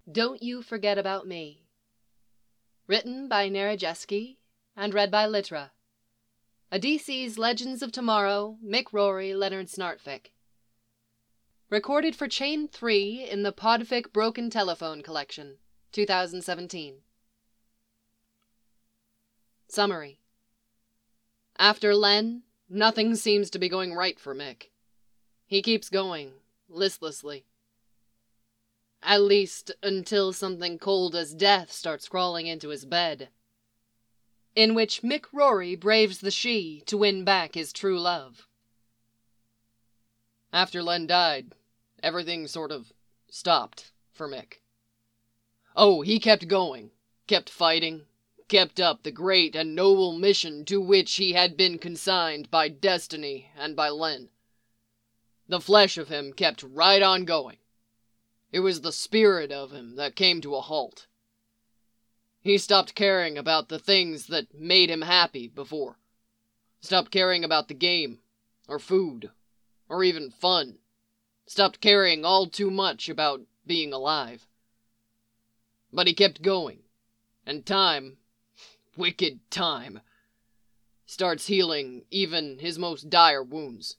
Don't You Forget About Me. Written by Narejeski and read by Litra. A DC's Legends of Tomorrow, Mick Rory, Leonard Snartfic. Recorded for Chain 3 in the Podfic Broken Telephone Collection, 2017. Summary. After Len, nothing seems to be going right for Mick. He keeps going, listlessly. At least until something cold as death starts crawling into his bed, in which Mick Rory braves the she to win back his true love. After Len died, everything sort of stopped for Mick. Oh, he kept going, kept fighting, kept up the great and noble mission to which he had been consigned by destiny and by Len. The flesh of him kept right on going. It was the spirit of him that came to a halt. He stopped caring about the things that made him happy before. Stopped caring about the game, or food, or even fun. Stopped caring all too much about being alive. But he kept going, and time, wicked time, starts healing even his most dire wounds.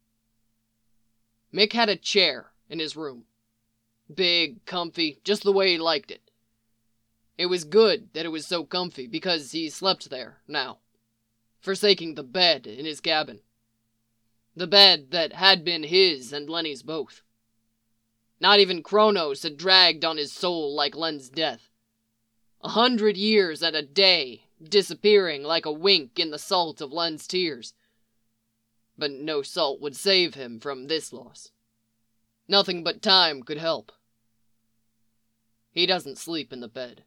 Mick had a chair in his room. Big, comfy, just the way he liked it. It was good that it was so comfy because he slept there now, forsaking the bed in his cabin. The bed that had been his and Lenny's both. Not even Kronos had dragged on his soul like Len's death. 100 years and a day disappearing like a wink in the salt of Len's tears. But no salt would save him from this loss. Nothing but time could help. He doesn't sleep in the bed.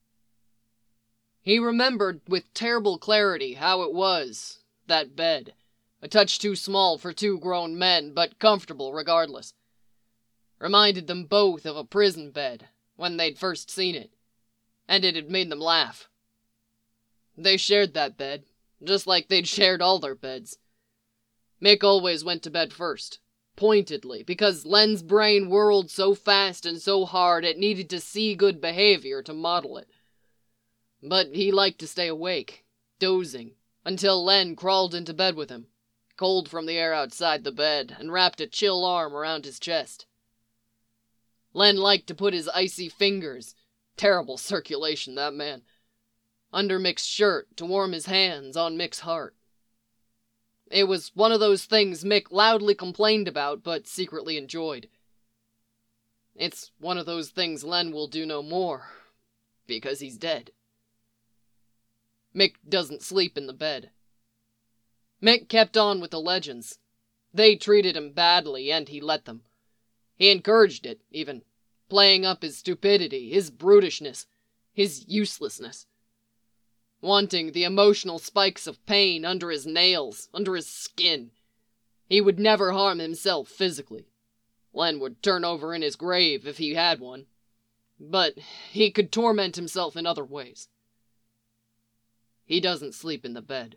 He remembered with terrible clarity how it was, that bed, a touch too small for 2 grown men, but comfortable regardless. Reminded them both of a prison bed when they'd first seen it, and it had made them laugh. They shared that bed, just like they'd shared all their beds. Mick always went to bed first. Pointedly, because Len's brain whirled so fast and so hard it needed to see good behavior to model it. But he liked to stay awake, dozing, until Len crawled into bed with him, cold from the air outside the bed, and wrapped a chill arm around his chest. Len liked to put his icy fingers, terrible circulation, that man, under Mick's shirt to warm his hands on Mick's heart. It was one of those things Mick loudly complained about, but secretly enjoyed. It's one of those things Len will do no more, because he's dead. Mick doesn't sleep in the bed. Mick kept on with the legends. They treated him badly, and he let them. He encouraged it, even, playing up his stupidity, his brutishness, his uselessness. Wanting the emotional spikes of pain under his nails, under his skin. He would never harm himself physically. Len would turn over in his grave if he had one. But he could torment himself in other ways. He doesn't sleep in the bed.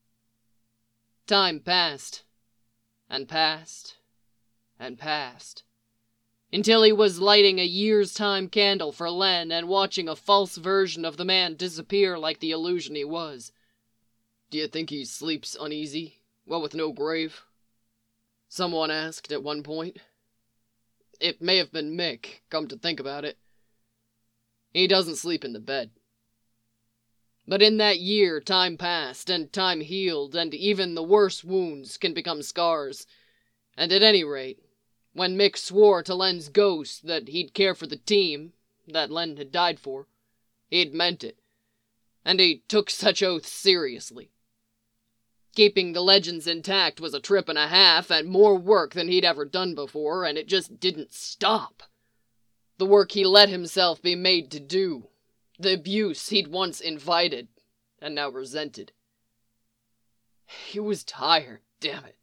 Time passed, and passed, and passed, until he was lighting a year's time candle for Len and watching a false version of the man disappear like the illusion he was. "Do you think he sleeps uneasy, what with no grave?" someone asked at one point. It may have been Mick, come to think about it. He doesn't sleep in the bed. But in that year time passed, and time healed, and even the worst wounds can become scars. And at any rate, when Mick swore to Len's ghost that he'd care for the team that Len had died for, he'd meant it. And he took such oaths seriously. Keeping the legends intact was a trip and a half and more work than he'd ever done before, and it just didn't stop. The work he let himself be made to do. The abuse he'd once invited and now resented. He was tired, damn it.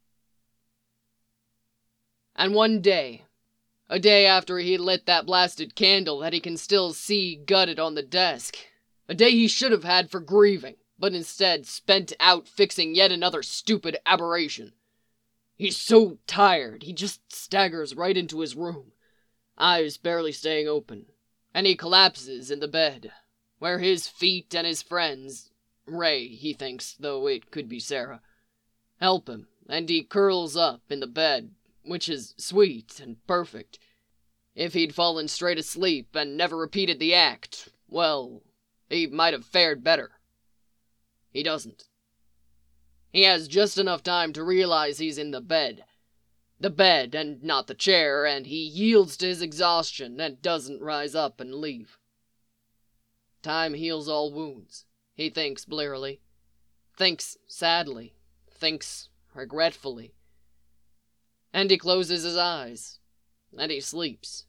And one day, a day after he lit that blasted candle that he can still see gutted on the desk, a day he should have had for grieving, but instead spent out fixing yet another stupid aberration. He's so tired, he just staggers right into his room, eyes barely staying open, and he collapses in the bed, where his feet and his friends, Ray, he thinks, though it could be Sarah, help him, and he curls up in the bed, which is sweet and perfect. If he'd fallen straight asleep and never repeated the act, well, he might have fared better. He doesn't. He has just enough time to realize he's in the bed and not the chair, and he yields to his exhaustion and doesn't rise up and leave. Time heals all wounds, he thinks blearily, thinks sadly, thinks regretfully. And he closes his eyes, and he sleeps.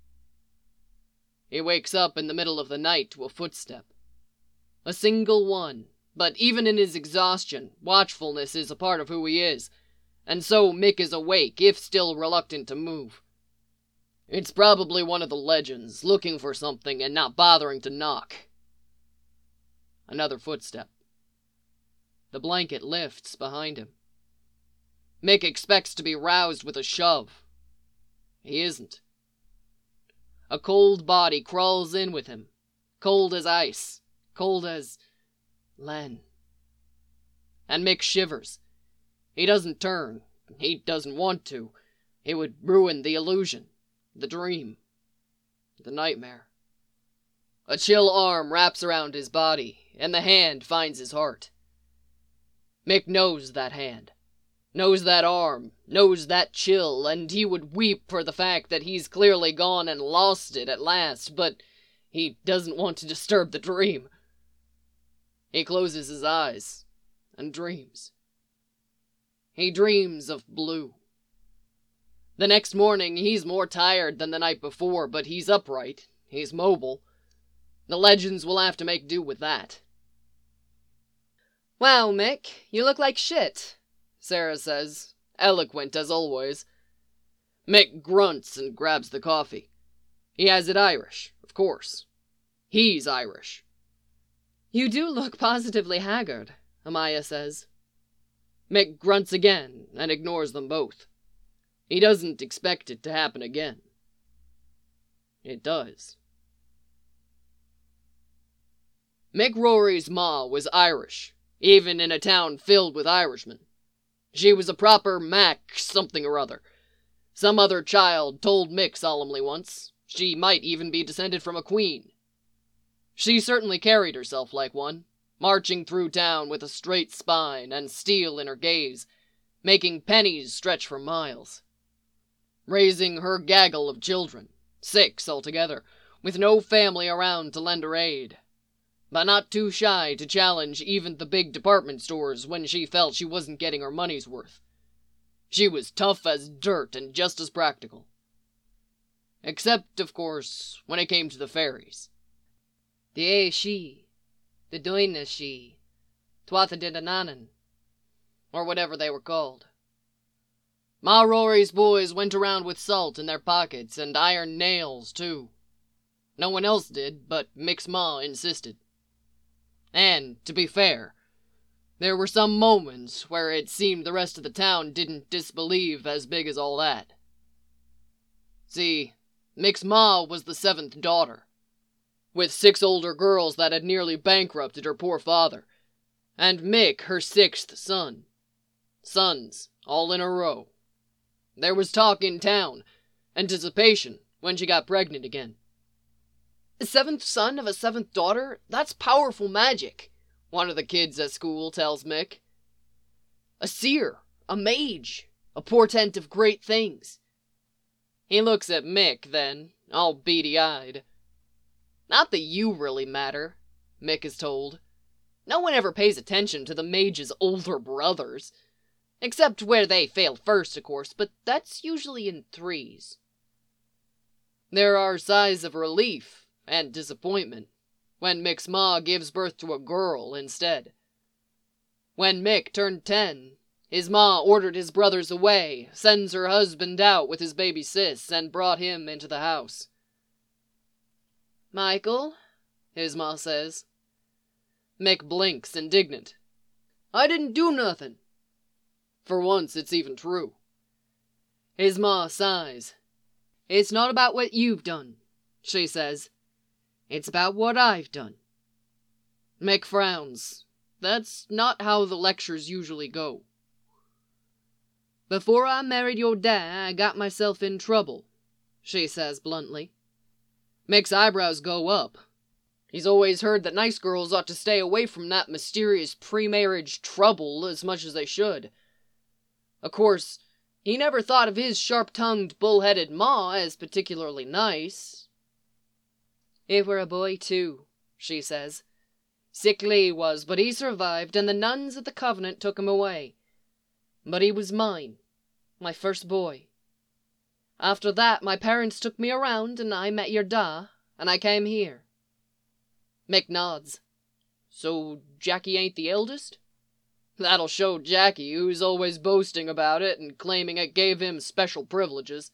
He wakes up in the middle of the night to a footstep. A single one, but even in his exhaustion, watchfulness is a part of who he is, and so Mick is awake, if still reluctant to move. It's probably one of the legends, looking for something and not bothering to knock. Another footstep. The blanket lifts behind him. Mick expects to be roused with a shove. He isn't. A cold body crawls in with him, cold as ice, cold as Len. And Mick shivers. He doesn't turn. He doesn't want to. It would ruin the illusion, the dream, the nightmare. A chill arm wraps around his body, and the hand finds his heart. Mick knows that hand, knows that arm, knows that chill, and he would weep for the fact that he's clearly gone and lost it at last, but he doesn't want to disturb the dream. He closes his eyes and dreams. He dreams of Blue. The next morning, he's more tired than the night before, but he's upright, he's mobile. The legends will have to make do with that. "Wow, Mick, you look like shit," Sarah says, eloquent as always. Mick grunts and grabs the coffee. He has it Irish, of course. He's Irish. "You do look positively haggard," Amaya says. Mick grunts again and ignores them both. He doesn't expect it to happen again. It does. Mick Rory's ma was Irish, even in a town filled with Irishmen. She was a proper Mac something or other. Some other child told Mick solemnly once she might even be descended from a queen. She certainly carried herself like one, marching through town with a straight spine and steel in her gaze, making pennies stretch for miles. Raising her gaggle of children, 6 altogether, with no family around to lend her aid, but not too shy to challenge even the big department stores when she felt she wasn't getting her money's worth. She was tough as dirt and just as practical. Except, of course, when it came to the fairies. The she, the doina she, twatha de nanan, or whatever they were called. Ma Rory's boys went around with salt in their pockets and iron nails, too. No one else did, but Mick's ma insisted. And, to be fair, there were some moments where it seemed the rest of the town didn't disbelieve as big as all that. See, Mick's ma was the 7th daughter, with 6 older girls that had nearly bankrupted her poor father, and Mick her 6th son. Sons, all in a row. There was talk in town, anticipation, when she got pregnant again. "A 7th son of a 7th daughter? That's powerful magic," one of the kids at school tells Mick. "A seer, a mage, a portent of great things." He looks at Mick then, all beady-eyed. "Not that you really matter," Mick is told. "No one ever pays attention to the mage's older brothers. Except where they fail first, of course, but that's usually in 3s. There are sighs of relief and disappointment when Mick's ma gives birth to a girl instead. When Mick turned 10, his ma ordered his brothers away, sends her husband out with his baby sis, and brought him into the house. "Michael," his ma says. Mick blinks, indignant. "I didn't do nothing." For once, it's even true. His ma sighs. "It's not about what you've done," she says. It's about what I've done. Mick frowns. That's not how the lectures usually go. Before I married your dad, I got myself in trouble, she says bluntly. Mick's eyebrows go up. He's always heard that nice girls ought to stay away from that mysterious pre-marriage trouble as much as they should. Of course, he never thought of his sharp-tongued, bull-headed ma as particularly nice. It were a boy, too, she says. Sickly he was, but he survived, and the nuns at the convent took him away. But he was mine, my first boy. After that, my parents took me around, and I met your da, and I came here. Mick nods. So Jackie ain't the eldest? That'll show Jackie, who's always boasting about it and claiming it gave him special privileges.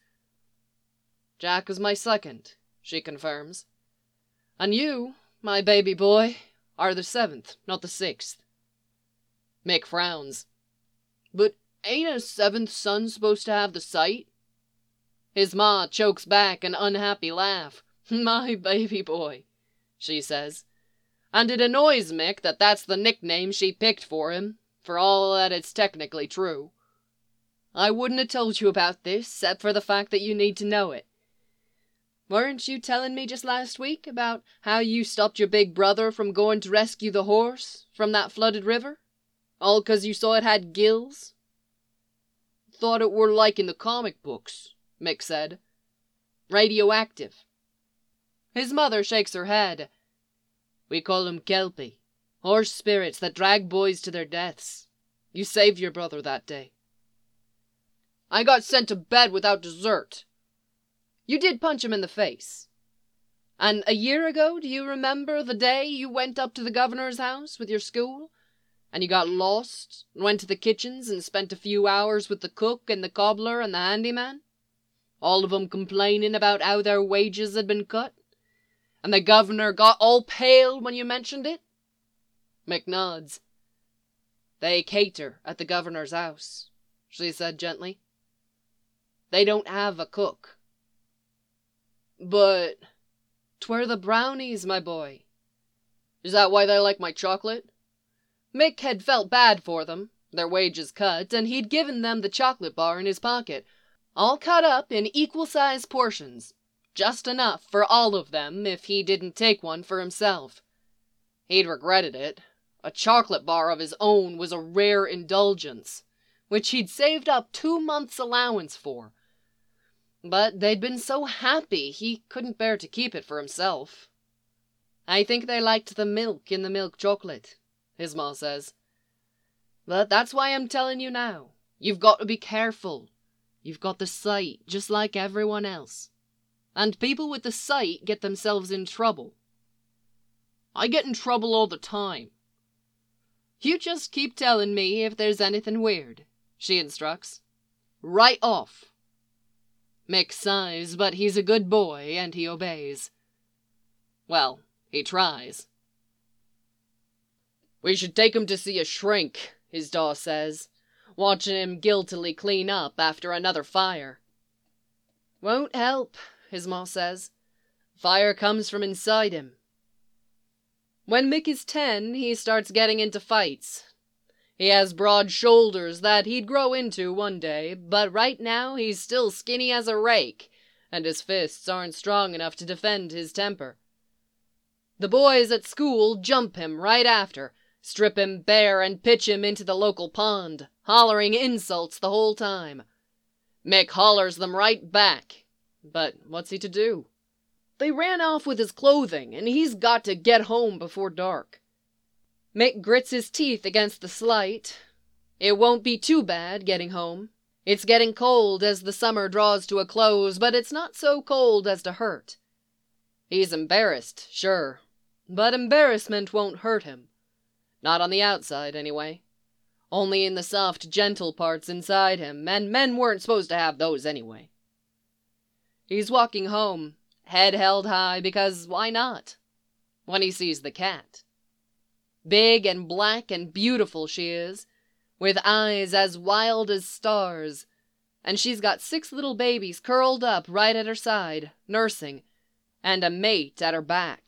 Jack is my second, she confirms. And you, my baby boy, are the 7th, not the 6th. Mick frowns. But ain't a 7th son supposed to have the sight? His ma chokes back an unhappy laugh. My baby boy, she says. And it annoys Mick that that's the nickname she picked for him, for all that it's technically true. I wouldn't have told you about this, except for the fact that you need to know it. Weren't you telling me just last week about how you stopped your big brother from going to rescue the horse from that flooded river? All 'cause you saw it had gills? Thought it were like in the comic books, Mick said. Radioactive. His mother shakes her head. We call 'em Kelpie, horse spirits that drag boys to their deaths. You saved your brother that day. I got sent to bed without dessert. You did punch him in the face. And a year ago, do you remember the day you went up to the governor's house with your school? And you got lost, and went to the kitchens and spent a few hours with the cook and the cobbler and the handyman? All of 'em complaining about how their wages had been cut? And the governor got all pale when you mentioned it? Mick nods. They cater at the governor's house, she said gently. They don't have a cook. But 'twere the brownies, my boy. Is that why they like my chocolate? Mick had felt bad for them, their wages cut, and he'd given them the chocolate bar in his pocket, all cut up in equal-sized portions, just enough for all of them if he didn't take one for himself. He'd regretted it. A chocolate bar of his own was a rare indulgence, which he'd saved up 2 months' allowance for. But they'd been so happy he couldn't bear to keep it for himself. I think they liked the milk in the milk chocolate, his ma says. But that's why I'm telling you now. You've got to be careful. You've got the sight, just like everyone else. And people with the sight get themselves in trouble. I get in trouble all the time. You just keep telling me if there's anything weird, she instructs. Right off. Mick sighs, but he's a good boy and he obeys. Well, he tries. We should take him to see a shrink, his daw says, watching him guiltily clean up after another fire. Won't help, his ma says. Fire comes from inside him. When Mick is 10, he starts getting into fights. He has broad shoulders that he'd grow into one day, but right now he's still skinny as a rake, and his fists aren't strong enough to defend his temper. The boys at school jump him right after, strip him bare and pitch him into the local pond, hollering insults the whole time. Mick hollers them right back. But what's he to do? They ran off with his clothing, and he's got to get home before dark. Mick grits his teeth against the slight. It won't be too bad getting home. It's getting cold as the summer draws to a close, but it's not so cold as to hurt. He's embarrassed, sure, but embarrassment won't hurt him. Not on the outside, anyway. Only in the soft, gentle parts inside him, and men weren't supposed to have those anyway. He's walking home, head held high, because why not? When he sees the cat. Big and black and beautiful she is, with eyes as wild as stars, and she's got 6 little babies curled up right at her side, nursing, and a mate at her back,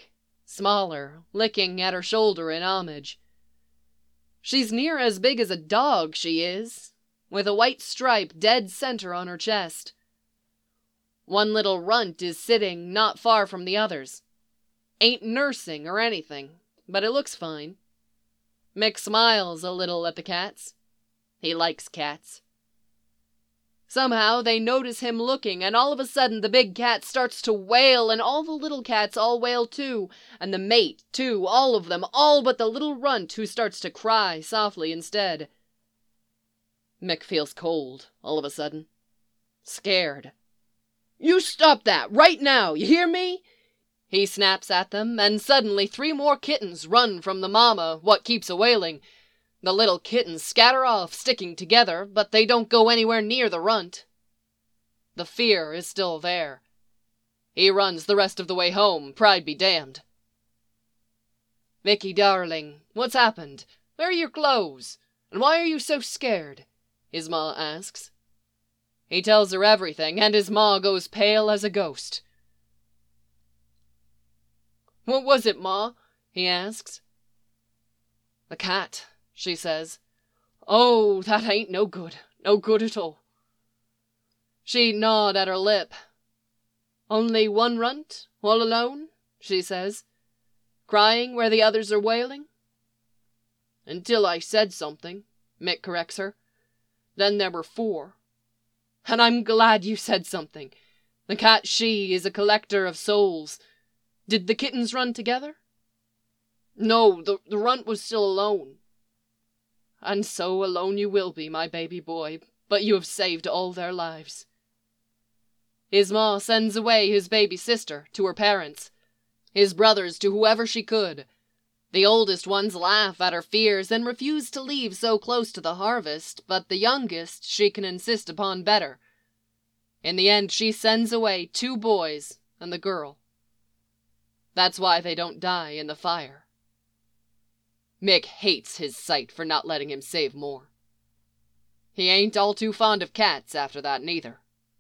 smaller, licking at her shoulder in homage. She's near as big as a dog, she is, with a white stripe dead center on her chest. One little runt is sitting not far from the others. Ain't nursing or anything, but it looks fine. Mick smiles a little at the cats. He likes cats. Somehow they notice him looking, and all of a sudden the big cat starts to wail, and all the little cats all wail too, and the mate too, all of them, all but the little runt who starts to cry softly instead. Mick feels cold all of a sudden. Scared. "You stop that right now, you hear me?" He snaps at them, and suddenly 3 more kittens run from the mama what keeps a-wailing. The little kittens scatter off, sticking together, but they don't go anywhere near the runt. The fear is still there. He runs the rest of the way home, pride be damned. "Mickey, darling, what's happened? Where are your clothes? And why are you so scared?" his ma asks. He tells her everything, and his ma goes pale as a ghost. "What was it, Ma?" he asks. "The cat," she says. "Oh, that ain't no good at all." She gnawed at her lip. "Only one runt, all alone?" she says. "Crying where the others are wailing?" "Until I said something," Mick corrects her. "Then there were 4. And I'm glad you said something. The cat she is a collector of souls. Did the kittens run together?" "No, the runt was still alone." "And so alone you will be, my baby boy, but you have saved all their lives." His ma sends away his baby sister to her parents, his brothers to whoever she could. The oldest ones laugh at her fears and refuse to leave so close to the harvest, but the youngest she can insist upon better. In the end she sends away 2 boys and the girl. That's why they don't die in the fire. Mick hates his sight for not letting him save more. He ain't all too fond of cats after that neither.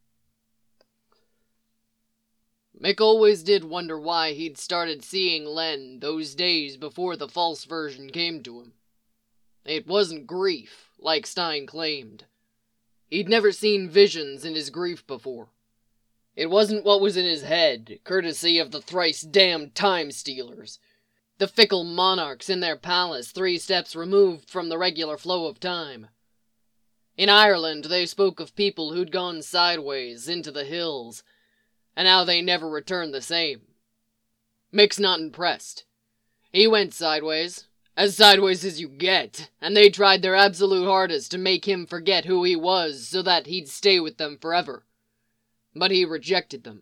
Mick always did wonder why he'd started seeing Len those days before the false version came to him. It wasn't grief, like Stein claimed. He'd never seen visions in his grief before. It wasn't what was in his head, courtesy of the thrice-damned time-stealers, the fickle monarchs in their palace 3 steps removed from the regular flow of time. In Ireland they spoke of people who'd gone sideways into the hills, and how they never returned the same. Mick's not impressed. He went sideways as you get, and they tried their absolute hardest to make him forget who he was so that he'd stay with them forever. But he rejected them.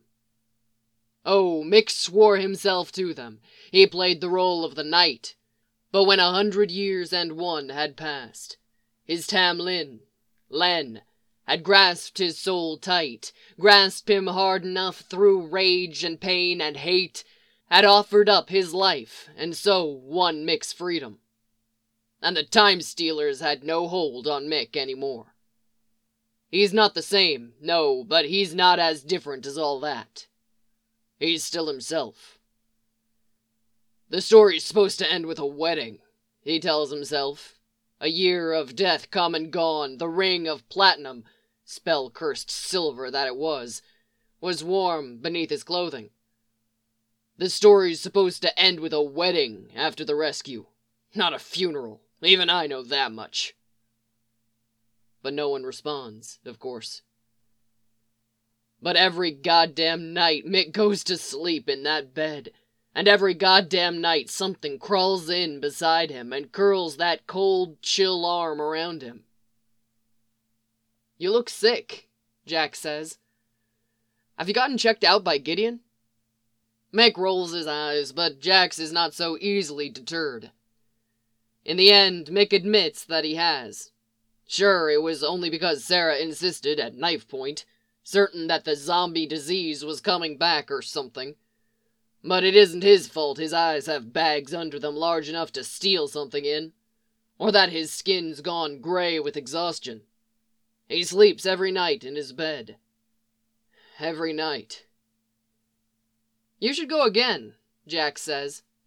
Oh, Mick swore himself to them. He played the role of the knight. But when 100 years and 1 had passed, his Tam Lin, Len, had grasped his soul tight, grasped him hard enough through rage and pain and hate, had offered up his life, and so won Mick's freedom. And the time-stealers had no hold on Mick anymore. He's not the same, no, but he's not as different as all that. He's still himself. The story's supposed to end with a wedding, he tells himself. A year of death come and gone, the ring of platinum, spell-cursed silver that it was warm beneath his clothing. The story's supposed to end with a wedding after the rescue, not a funeral. Even I know that much. But no one responds, of course. But every goddamn night Mick goes to sleep in that bed, and every goddamn night something crawls in beside him and curls that cold, chill arm around him. "You look sick," Jack says. "Have you gotten checked out by Gideon?" Mick rolls his eyes, but Jax is not so easily deterred. In the end, Mick admits that he has. Sure, it was only because Sarah insisted at knife point, certain that the zombie disease was coming back or something. But it isn't his fault his eyes have bags under them large enough to steal something in, or that his skin's gone gray with exhaustion. He sleeps every night in his bed. Every night. "You should go again," Jack says.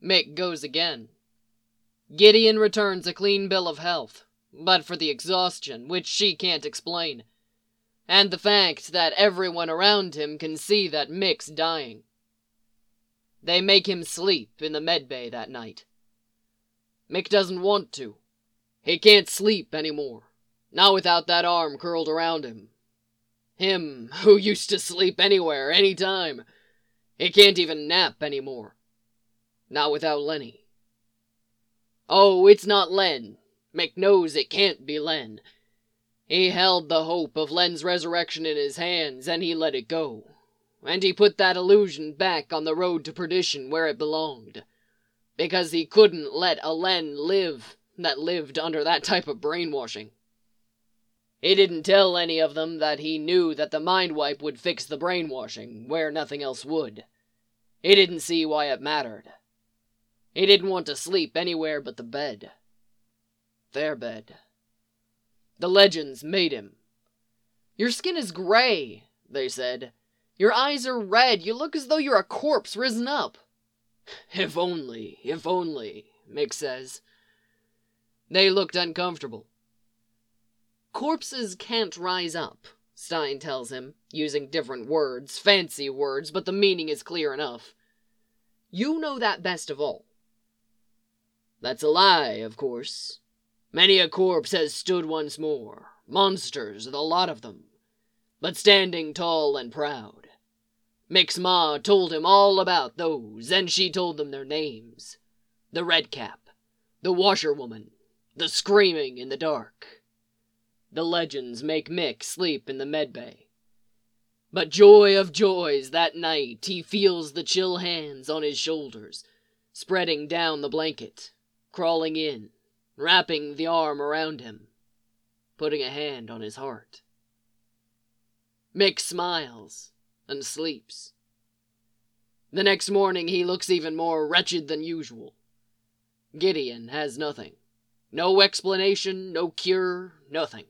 Mick goes again. Gideon returns a clean bill of health, but for the exhaustion, which she can't explain, and the fact that everyone around him can see that Mick's dying. They make him sleep in the medbay that night. Mick doesn't want to. He can't sleep anymore, not without that arm curled around him. Him who used to sleep anywhere, anytime. He can't even nap anymore. Not without Lenny. Oh, it's not Len. Mick knows it can't be Len. He held the hope of Len's resurrection in his hands, and he let it go. And he put that illusion back on the road to perdition where it belonged. Because he couldn't let a Len live that lived under that type of brainwashing. He didn't tell any of them that he knew that the mind wipe would fix the brainwashing, where nothing else would. He didn't see why it mattered. He didn't want to sleep anywhere but the bed. Their bed. The legends made him. "Your skin is gray," they said. "Your eyes are red. You look as though you're a corpse risen up." If only, Mick says. They looked uncomfortable. "Corpses can't rise up," Stein tells him, using different words, fancy words, but the meaning is clear enough. "You know that best of all." That's a lie, of course. Many a corpse has stood once more, monsters, the lot of them, but standing tall and proud. Mick's ma told him all about those, and she told them their names. The Redcap, the Washerwoman, the Screaming in the Dark. The legends make Mick sleep in the medbay. But joy of joys, that night he feels the chill hands on his shoulders, spreading down the blanket, crawling in, wrapping the arm around him, putting a hand on his heart. Mick smiles and sleeps. The next morning he looks even more wretched than usual. Gideon has nothing. No explanation, no cure, nothing.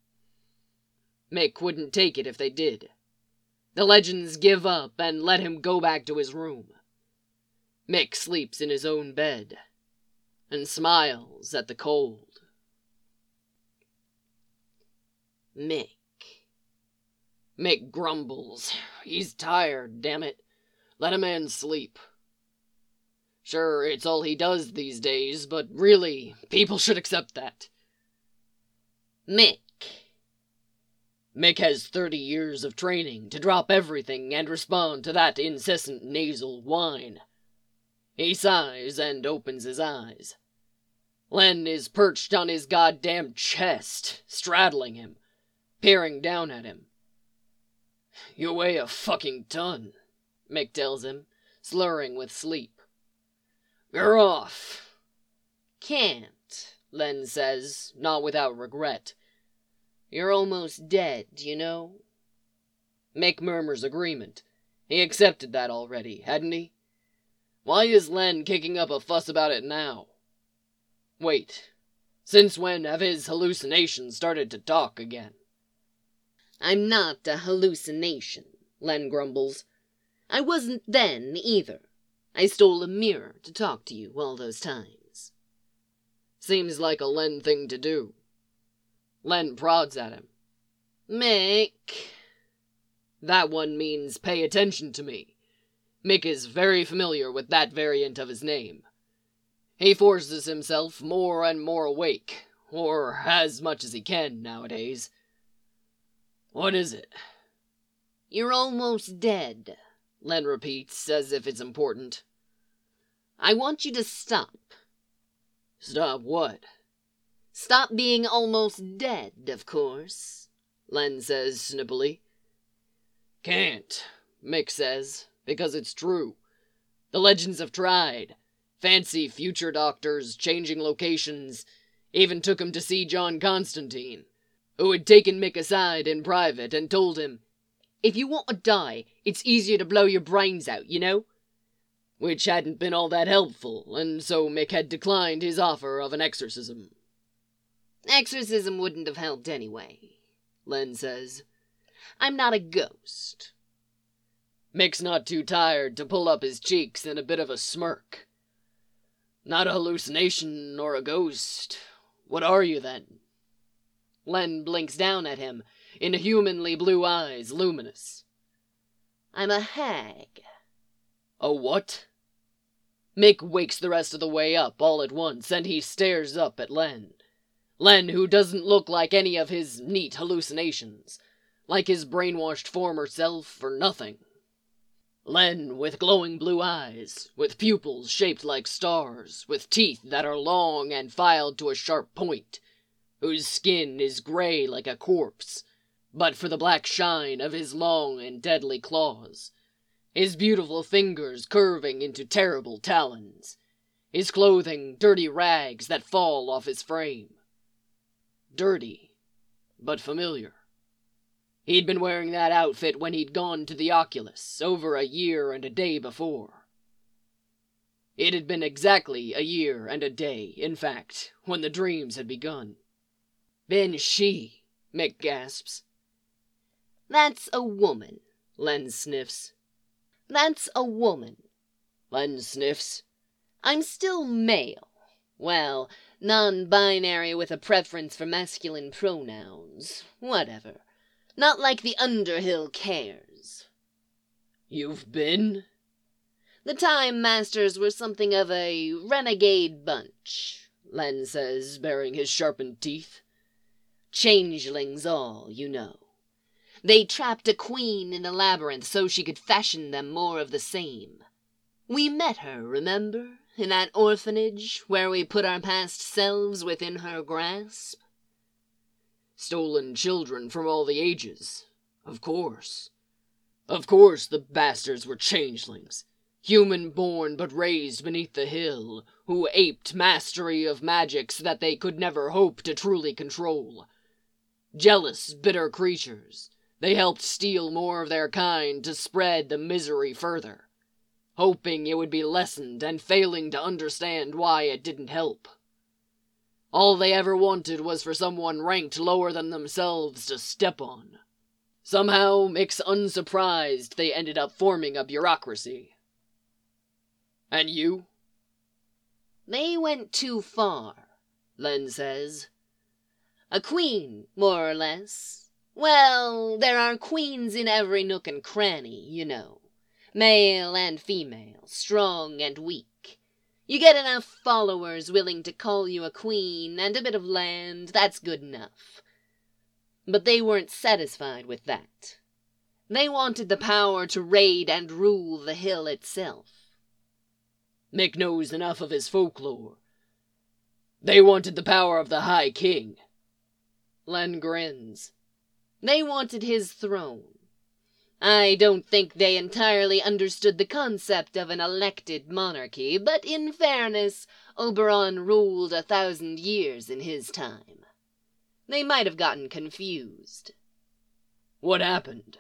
Mick wouldn't take it if they did. The legends give up and let him go back to his room. Mick sleeps in his own bed and smiles at the cold. Mick grumbles. He's tired, damn it. Let a man sleep. Sure, it's all he does these days, but really, people should accept that. Mick has 30 years of training to drop everything and respond to that incessant nasal whine. He sighs and opens his eyes. Len is perched on his goddamn chest, straddling him, peering down at him. "You weigh a fucking ton," Mick tells him, slurring with sleep. "You're off." "Can't," Len says, not without regret. "You're almost dead, you know." Mick murmurs agreement. He accepted that already, hadn't he? Why is Len kicking up a fuss about it now? Wait, since when have his hallucinations started to talk again? "I'm not a hallucination," Len grumbles. "I wasn't then, either. I stole a mirror to talk to you all those times." Seems like a Len thing to do. Len prods at him. "Mick." That one means pay attention to me. Mick is very familiar with that variant of his name. He forces himself more and more awake, or as much as he can nowadays. "What is it?" "You're almost dead," Len repeats, as if it's important. "I want you to stop." "Stop what?" "Stop being almost dead, of course," Len says snippily. "Can't," Mick says, "because it's true. The legends have tried. Fancy future doctors, changing locations, even took him to see John Constantine, who had taken Mick aside in private and told him, 'If you want to die, it's easier to blow your brains out, you know?' Which hadn't been all that helpful, and so Mick had declined his offer of an exorcism. "Exorcism wouldn't have helped anyway," Len says. "I'm not a ghost." Mick's not too tired to pull up his cheeks in a bit of a smirk. Not a hallucination nor a ghost. What are you, then? Len blinks down at him, inhumanly blue eyes luminous. I'm a hag. A what? Mick wakes the rest of the way up all at once, and he stares up at Len. Len, who doesn't look like any of his neat hallucinations, like his brainwashed former self or nothing. Len, with glowing blue eyes, with pupils shaped like stars, with teeth that are long and filed to a sharp point, whose skin is gray like a corpse, but for the black shine of his long and deadly claws, his beautiful fingers curving into terrible talons, his clothing dirty rags that fall off his frame. Dirty, but familiar. He'd been wearing that outfit when he'd gone to the Oculus over a year and a day before. It had been exactly a year and a day, in fact, when the dreams had begun. Then she, Mick gasps. That's a woman. Len sniffs. That's a woman. Len sniffs. I'm still male. Well, non-binary with a preference for masculine pronouns. Whatever. Not like the Underhill cares. You've been? The Time Masters were something of a renegade bunch, Len says, baring his sharpened teeth. Changelings all, you know. They trapped a queen in a labyrinth so she could fashion them more of the same. We met her, remember, in that orphanage where we put our past selves within her grasp? Stolen children from all the ages. Of course. Of course the bastards were changelings. Human-born but raised beneath the hill, who aped mastery of magics that they could never hope to truly control. Jealous, bitter creatures, they helped steal more of their kind to spread the misery further, hoping it would be lessened and failing to understand why it didn't help. All they ever wanted was for someone ranked lower than themselves to step on. Somehow, Mick's unsurprised they ended up forming a bureaucracy. And you? They went too far, Len says. A queen, more or less. Well, there are queens in every nook and cranny, you know. Male and female, strong and weak. You get enough followers willing to call you a queen and a bit of land, that's good enough. But they weren't satisfied with that. They wanted the power to raid and rule the hill itself. Mick knows enough of his folklore. They wanted the power of the High King. Len grins. They wanted his throne. I don't think they entirely understood the concept of an elected monarchy, but in fairness, Oberon ruled 1,000 years in his time. They might have gotten confused. What happened?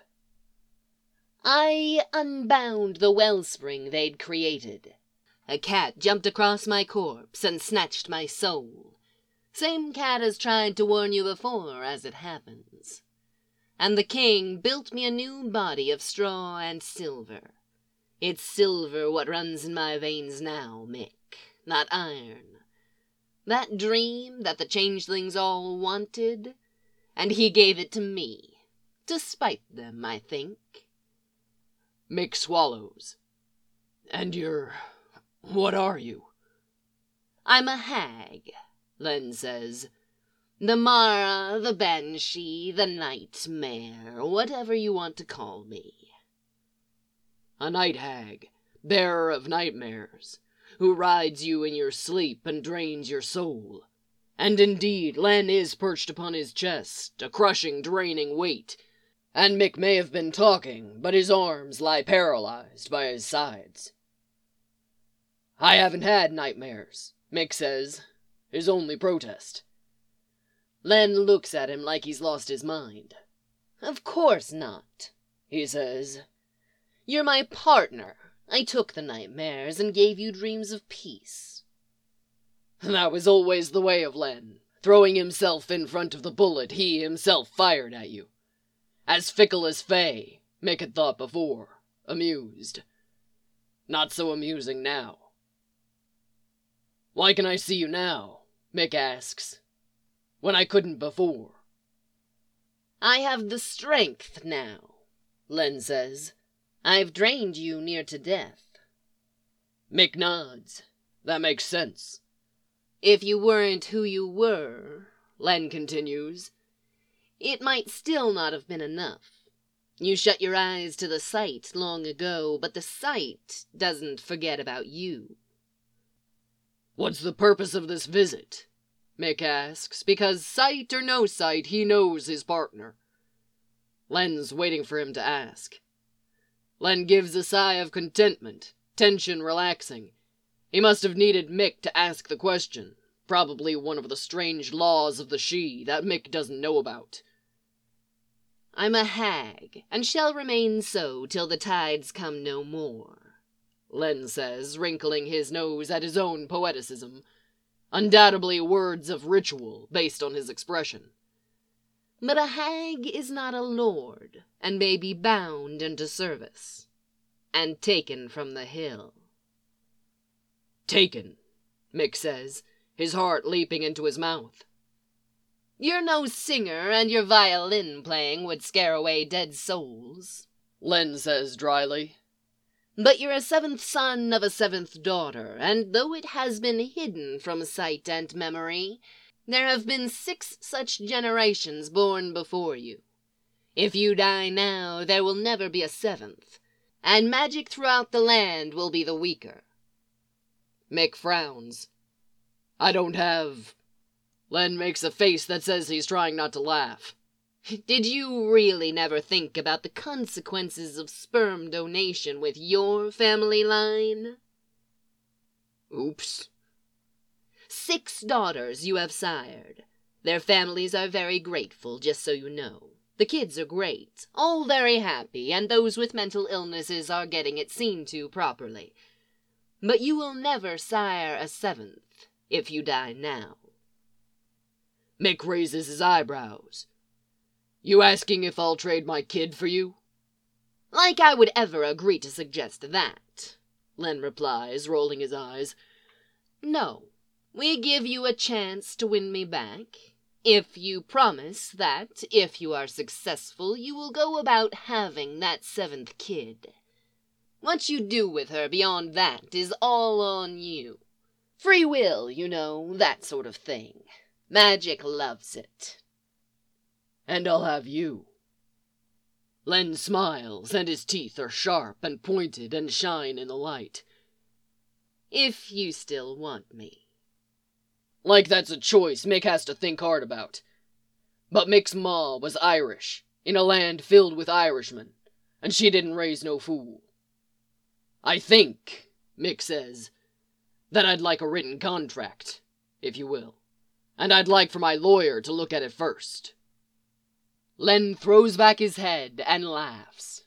I unbound the wellspring they'd created. A cat jumped across my corpse and snatched my soul. Same cat as tried to warn you before, as it happens. And the king built me a new body of straw and silver. It's silver what runs in my veins now, Mick, not iron. That dream that the changelings all wanted, and he gave it to me. To spite them, I think. Mick swallows. And what are you? I'm a hag, Len says. The Mara, the Banshee, the Nightmare, whatever you want to call me. A night hag, bearer of nightmares, who rides you in your sleep and drains your soul. And indeed, Len is perched upon his chest, a crushing, draining weight, and Mick may have been talking, but his arms lie paralyzed by his sides. I haven't had nightmares, Mick says, his only protest. Len looks at him like he's lost his mind. Of course not, he says. You're my partner. I took the nightmares and gave you dreams of peace. That was always the way of Len, throwing himself in front of the bullet he himself fired at you. As fickle as Faye, Mick had thought before, amused. Not so amusing now. Why can I see you now? Mick asks. When I couldn't before. I have the strength now, Len says. I've drained you near to death. Mick nods. That makes sense. If you weren't who you were, Len continues, it might still not have been enough. You shut your eyes to the sight long ago, but the sight doesn't forget about you. What's the purpose of this visit? Mick asks, because sight or no sight, he knows his partner. Len's waiting for him to ask. Len gives a sigh of contentment, tension relaxing. He must have needed Mick to ask the question, probably one of the strange laws of the Sidhe that Mick doesn't know about. I'm a hag, and shall remain so till the tides come no more, Len says, wrinkling his nose at his own poeticism. Undoubtedly words of ritual based on his expression. But a hag is not a lord, and may be bound into service, and taken from the hill. Taken, Mick says, his heart leaping into his mouth. You're no singer, and your violin playing would scare away dead souls, Len says dryly. But you're a seventh son of a seventh daughter, and though it has been hidden from sight and memory, there have been 6 such generations born before you. If you die now, there will never be a 7th, and magic throughout the land will be the weaker. Mick frowns. I don't have... Len makes a face that says he's trying not to laugh. Did you really never think about the consequences of sperm donation with your family line? Oops. 6 daughters you have sired. Their families are very grateful, just so you know. The kids are great, all very happy, and those with mental illnesses are getting it seen to properly. But you will never sire a 7th if you die now. Mick raises his eyebrows. You asking if I'll trade my kid for you? Like I would ever agree to suggest that, Len replies, rolling his eyes. No, we give you a chance to win me back, if you promise that, if you are successful, you will go about having that 7th kid. What you do with her beyond that is all on you. Free will, you know, that sort of thing. Magic loves it. And I'll have you. Len smiles, and his teeth are sharp and pointed and shine in the light. If you still want me. Like that's a choice Mick has to think hard about. But Mick's ma was Irish, in a land filled with Irishmen, and she didn't raise no fool. I think, Mick says, that I'd like a written contract, if you will, and I'd like for my lawyer to look at it first. Len throws back his head and laughs.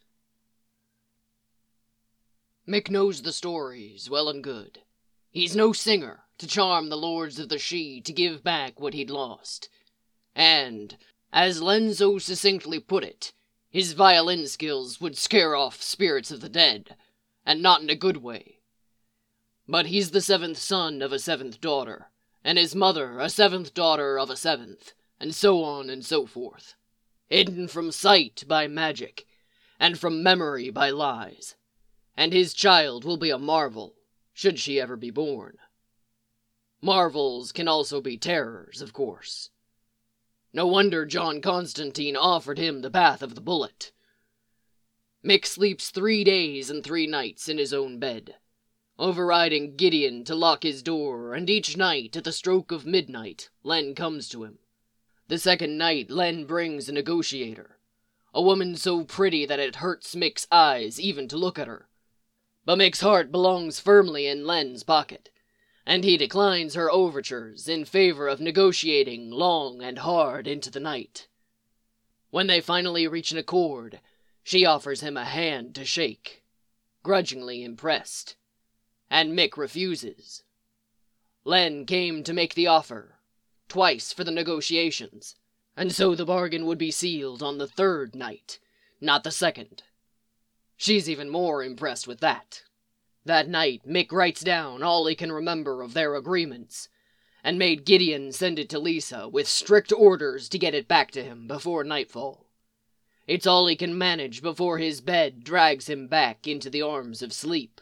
Mick knows the stories well and good. He's no singer to charm the lords of the Sidhe to give back what he'd lost. And, as Len so succinctly put it, his violin skills would scare off spirits of the dead, and not in a good way. But he's the 7th son of a 7th daughter, and his mother a 7th daughter of a 7th, and so on and so forth. Hidden from sight by magic, and from memory by lies. And his child will be a marvel, should she ever be born. Marvels can also be terrors, of course. No wonder John Constantine offered him the path of the bullet. Mick sleeps 3 days and 3 nights in his own bed, overriding Gideon to lock his door, and each night at the stroke of midnight, Len comes to him. The second night, Len brings a negotiator, a woman so pretty that it hurts Mick's eyes even to look at her. But Mick's heart belongs firmly in Len's pocket, and he declines her overtures in favor of negotiating long and hard into the night. When they finally reach an accord, she offers him a hand to shake, grudgingly impressed, and Mick refuses. Len came to make the offer, twice for the negotiations, and so the bargain would be sealed on the 3rd night, not the 2nd. She's even more impressed with that. That night, Mick writes down all he can remember of their agreements, and made Gideon send it to Lisa with strict orders to get it back to him before nightfall. It's all he can manage before his bed drags him back into the arms of sleep.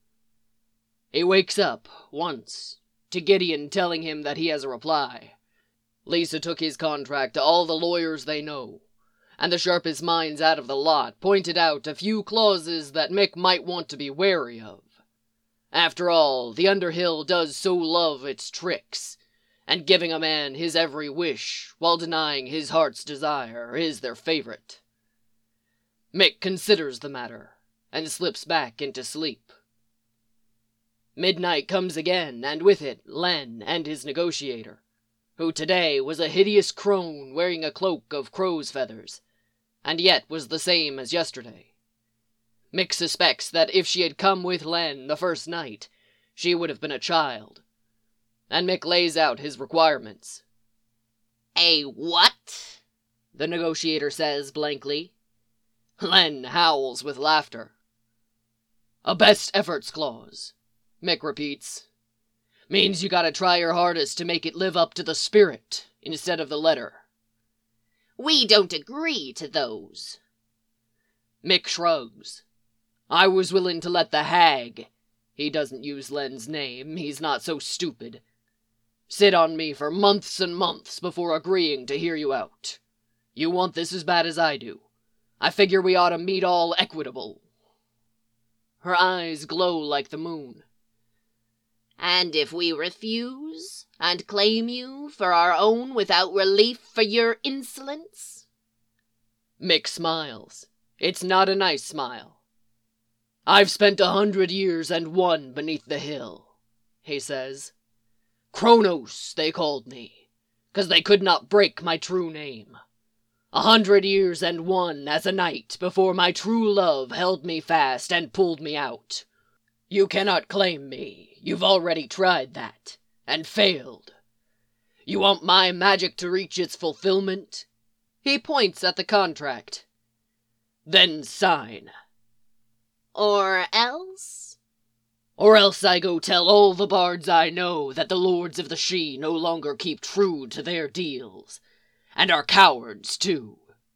He wakes up, once, to Gideon telling him that he has a reply. Lisa took his contract to all the lawyers they know, and the sharpest minds out of the lot pointed out a few clauses that Mick might want to be wary of. After all, the Underhill does so love its tricks, and giving a man his every wish while denying his heart's desire is their favorite. Mick considers the matter, and slips back into sleep. Midnight comes again, and with it Len and his negotiator, who today was a hideous crone wearing a cloak of crow's feathers, and yet was the same as yesterday. Mick suspects that if she had come with Len the first night, she would have been a child, and Mick lays out his requirements. "A what?" the negotiator says blankly. Len howls with laughter. "A best efforts clause," Mick repeats. "Means you gotta try your hardest to make it live up to the spirit instead of the letter." "We don't agree to those." Mick shrugs. "I was willing to let the hag," he doesn't use Len's name, he's not so stupid, "sit on me for months and months before agreeing to hear you out. You want this as bad as I do. I figure we ought to meet all equitable." Her eyes glow like the moon. "And if we refuse, and claim you for our own without relief for your insolence?" Mick smiles. It's not a nice smile. "I've spent 100 years and one beneath the hill," he says. "Kronos, they called me, 'cause they could not break my true name. 100 years and one as a night before my true love held me fast and pulled me out. You cannot claim me. You've already tried that, and failed. You want my magic to reach its fulfillment?" He points at the contract. "Then sign." "Or else?" "Or else I go tell all the bards I know that the lords of the Sidhe no longer keep true to their deals, and are cowards too."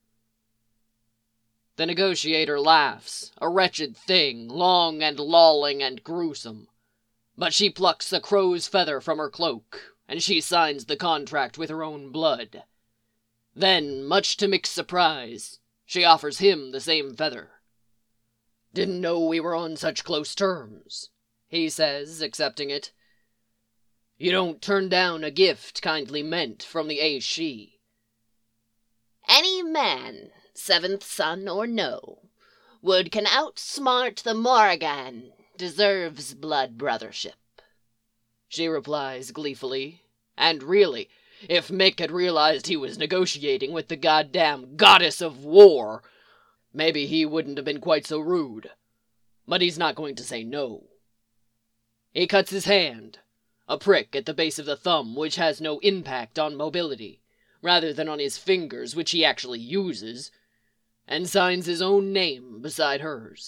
The negotiator laughs, a wretched thing, long and lolling and gruesome. But she plucks a crow's feather from her cloak, and she signs the contract with her own blood. Then, much to Mick's surprise, she offers him the same feather. "Didn't know we were on such close terms," he says, accepting it. "You don't turn down a gift kindly meant from the Sidhe." "Any man, seventh son or no, would can outsmart the Morrigan, deserves blood brothership," she replies gleefully. And really, if Mick had realized he was negotiating with the goddamn goddess of war, maybe he wouldn't have been quite so rude. But he's not going to say no. He cuts his hand, a prick at the base of the thumb which has no impact on mobility, rather than on his fingers which he actually uses, and signs his own name beside hers.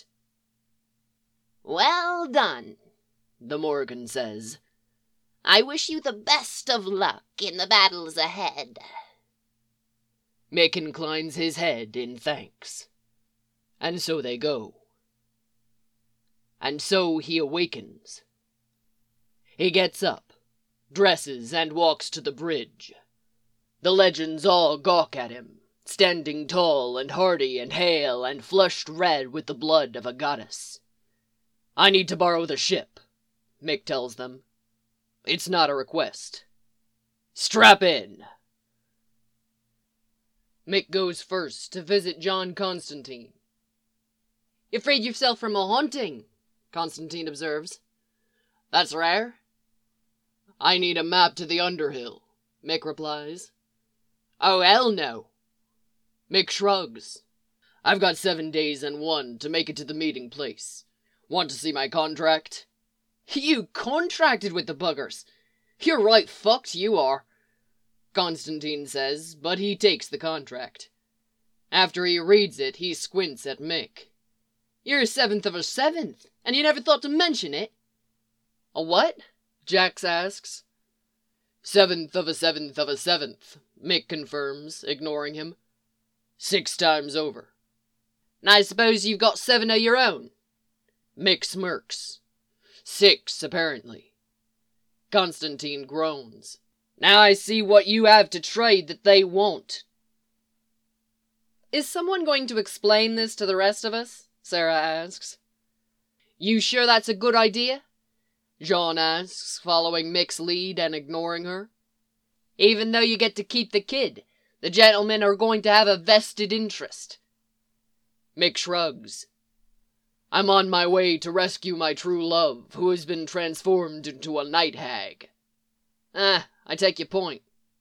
"Well done," the Morrigan says. "I wish you the best of luck in the battles ahead." Mick inclines his head in thanks. And so they go. And so he awakens. He gets up, dresses, and walks to the bridge. The legends all gawk at him, standing tall and hardy and hale and flushed red with the blood of a goddess. "I need to borrow the ship," Mick tells them. "It's not a request. Strap in." Mick goes first to visit John Constantine. "You freed yourself from a haunting," Constantine observes. "That's rare." "I need a map to the Underhill," Mick replies. "Oh, hell no." Mick shrugs. "I've got 7 days and one to make it to the meeting place. Want to see my contract?" "You contracted with the buggers. You're right fucked, you are," Constantine says, but he takes the contract. After he reads it, he squints at Mick. You're a 7th of a 7th, and you never thought to mention it. A what? Jax asks. 7th of a 7th of a 7th, Mick confirms, ignoring him. 6 times over. And I suppose you've got 7 of your own? Mick smirks. 6, apparently. Constantine groans. Now I see what you have to trade that they won't. Is someone going to explain this to the rest of us? Sarah asks. You sure that's a good idea? Jean asks, following Mick's lead and ignoring her. Even though you get to keep the kid, the gentlemen are going to have a vested interest. Mick shrugs. I'm on my way to rescue my true love, who has been transformed into a night hag. I take your point.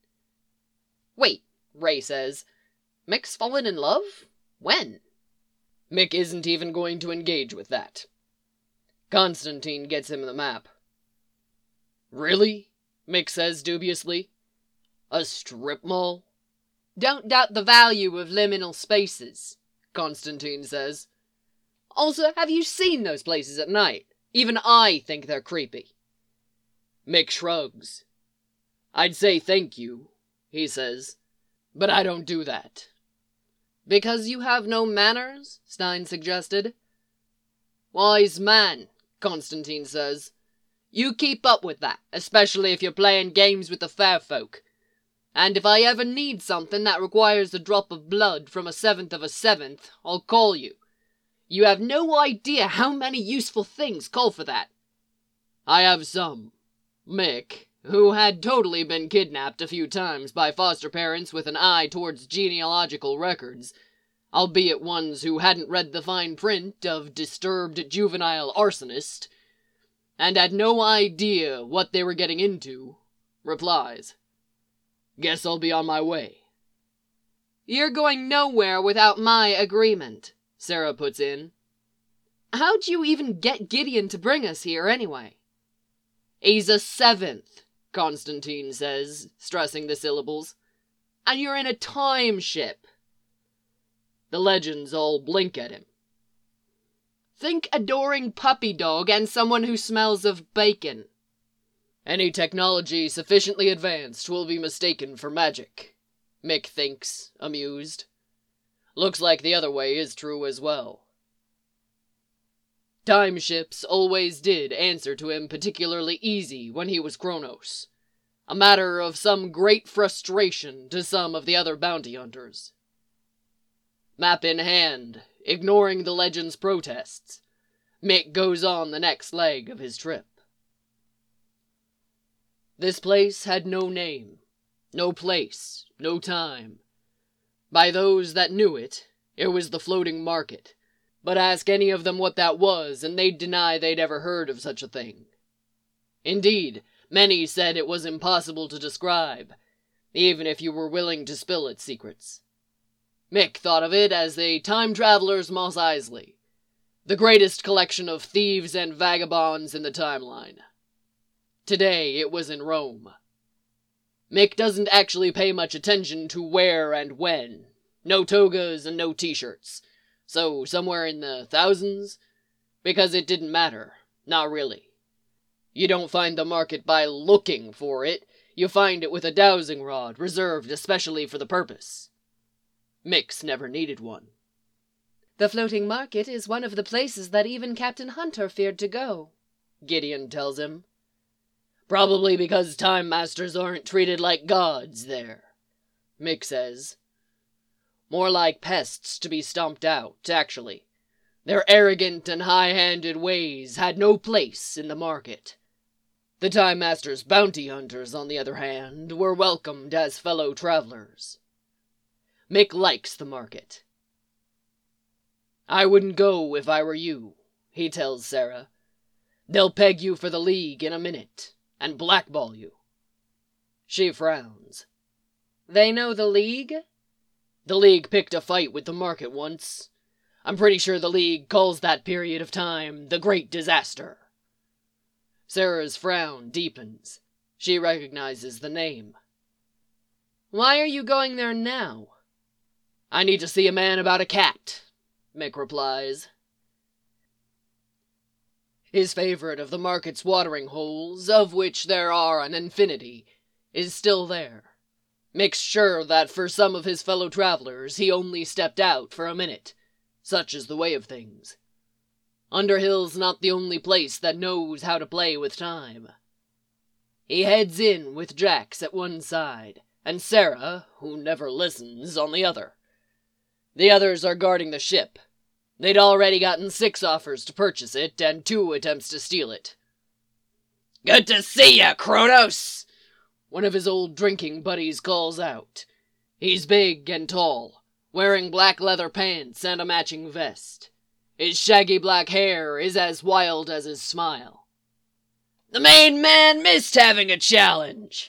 Wait, Ray says. Mick's fallen in love? When? Mick isn't even going to engage with that. Constantine gets him the map. Really? Mick says dubiously. A strip mall? Don't doubt the value of liminal spaces, Constantine says. Also, have you seen those places at night? Even I think they're creepy. Mick shrugs. I'd say thank you, he says, but I don't do that. Because you have no manners? Stein suggested. Wise man, Constantine says. You keep up with that, especially if you're playing games with the fair folk. And if I ever need something that requires a drop of blood from a 7th of a 7th, I'll call you. You have no idea how many useful things call for that. I have some. Mick, who had totally been kidnapped a few times by foster parents with an eye towards genealogical records, albeit ones who hadn't read the fine print of disturbed juvenile arsonist, and had no idea what they were getting into, replies, Guess I'll be on my way. You're going nowhere without my agreement, Sarah puts in. How'd you even get Gideon to bring us here, anyway? He's a 7th, Constantine says, stressing the syllables. And you're in a time ship. The legends all blink at him. Think adoring puppy dog and someone who smells of bacon. Any technology sufficiently advanced will be mistaken for magic, Mick thinks, amused. Looks like the other way is true as well. Time ships always did answer to him particularly easy when he was Kronos. A matter of some great frustration to some of the other bounty hunters. Map in hand, ignoring the legend's protests, Mick goes on the next leg of his trip. This place had no name, no place, no time. By those that knew it, it was the floating market, but ask any of them what that was, and they'd deny they'd ever heard of such a thing. Indeed, many said it was impossible to describe, even if you were willing to spill its secrets. Mick thought of it as the time traveler's Mos Eisley, the greatest collection of thieves and vagabonds in the timeline. Today it was in Rome. Mick doesn't actually pay much attention to where and when. No togas and no t-shirts. So somewhere in the thousands? Because it didn't matter. Not really. You don't find the market by looking for it. You find it with a dowsing rod reserved especially for the purpose. Mick's never needed one. The floating market is one of the places that even Captain Hunter feared to go, Gideon tells him. Probably because time masters aren't treated like gods there, Mick says. More like pests to be stomped out, actually. Their arrogant and high-handed ways had no place in the market. The time masters' bounty hunters, on the other hand, were welcomed as fellow travelers. Mick likes the market. I wouldn't go if I were you, he tells Sarah. They'll peg you for the League in a minute, and blackball you. She frowns. They know the League? The League picked a fight with the market once. I'm pretty sure the League calls that period of time the Great Disaster. Sarah's frown deepens. She recognizes the name. Why are you going there now? I need to see a man about a cat, Mick replies. his favorite of the market's watering holes, of which there are an infinity, is still there. Makes sure that for some of his fellow travelers he only stepped out for a minute. Such is the way of things. Underhill's not the only place that knows how to play with time. He heads in with Jax at one side, and Sarah, who never listens, on the other. The others are guarding the ship. They'd already gotten 6 offers to purchase it, and 2 attempts to steal it. "Good to see ya, Kronos!" one of his old drinking buddies calls out. He's big and tall, wearing black leather pants and a matching vest. His shaggy black hair is as wild as his smile. "The main man missed having a challenge."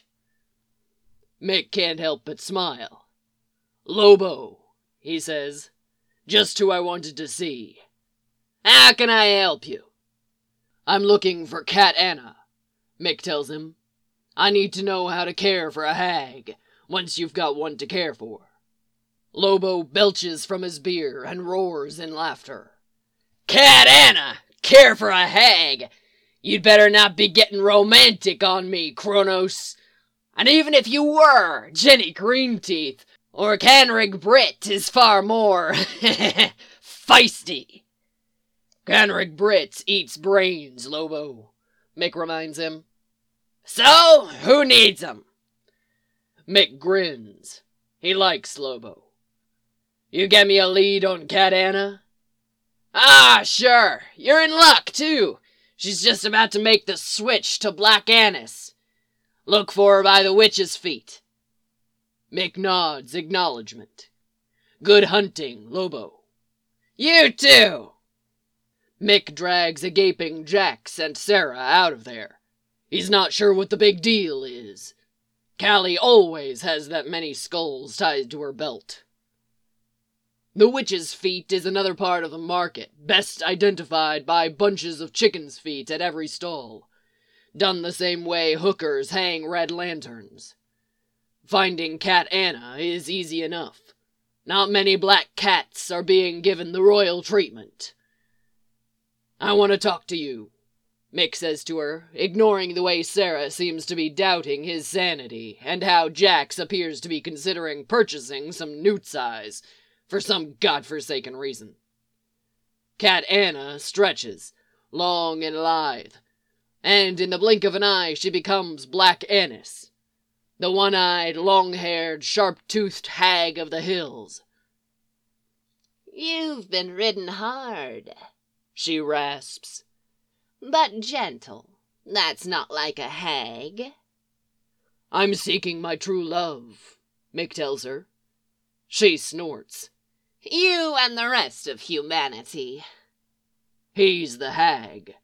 Mick can't help but smile. "Lobo," he says. "Just who I wanted to see. How can I help you?" "I'm looking for Cat Anna," Mick tells him. "I need to know how to care for a hag, once you've got one to care for." Lobo belches from his beer and roars in laughter. "Cat Anna! Care for a hag! You'd better not be getting romantic on me, Kronos. And even if you were, Jenny Greenteeth or Canrig Britt is far more feisty." "Canrig Britt eats brains, Lobo," Mick reminds him. "So, who needs 'em?" Mick grins. He likes Lobo. "You get me a lead on Cat Anna?" "Ah, sure. You're in luck, too. She's just about to make the switch to Black Annis. Look for her by the witch's feet." Mick nods acknowledgement. "Good hunting, Lobo." "You too." Mick drags a gaping Jax and Sarah out of there. He's not sure what the big deal is. Callie always has that many skulls tied to her belt. The witch's feet is another part of the market, best identified by bunches of chicken's feet at every stall. Done the same way hookers hang red lanterns. Finding Cat Anna is easy enough. Not many black cats are being given the royal treatment. "I want to talk to you," Mick says to her, ignoring the way Sarah seems to be doubting his sanity, and how Jax appears to be considering purchasing some newt's eyes, for some godforsaken reason. Cat Anna stretches, long and lithe, and in the blink of an eye she becomes Black Annis, the one-eyed, long-haired, sharp-toothed hag of the hills. "You've been ridden hard," she rasps. "But gentle. That's not like a hag." "I'm seeking my true love," Mick tells her. She snorts. "You and the rest of humanity." "He's the hag."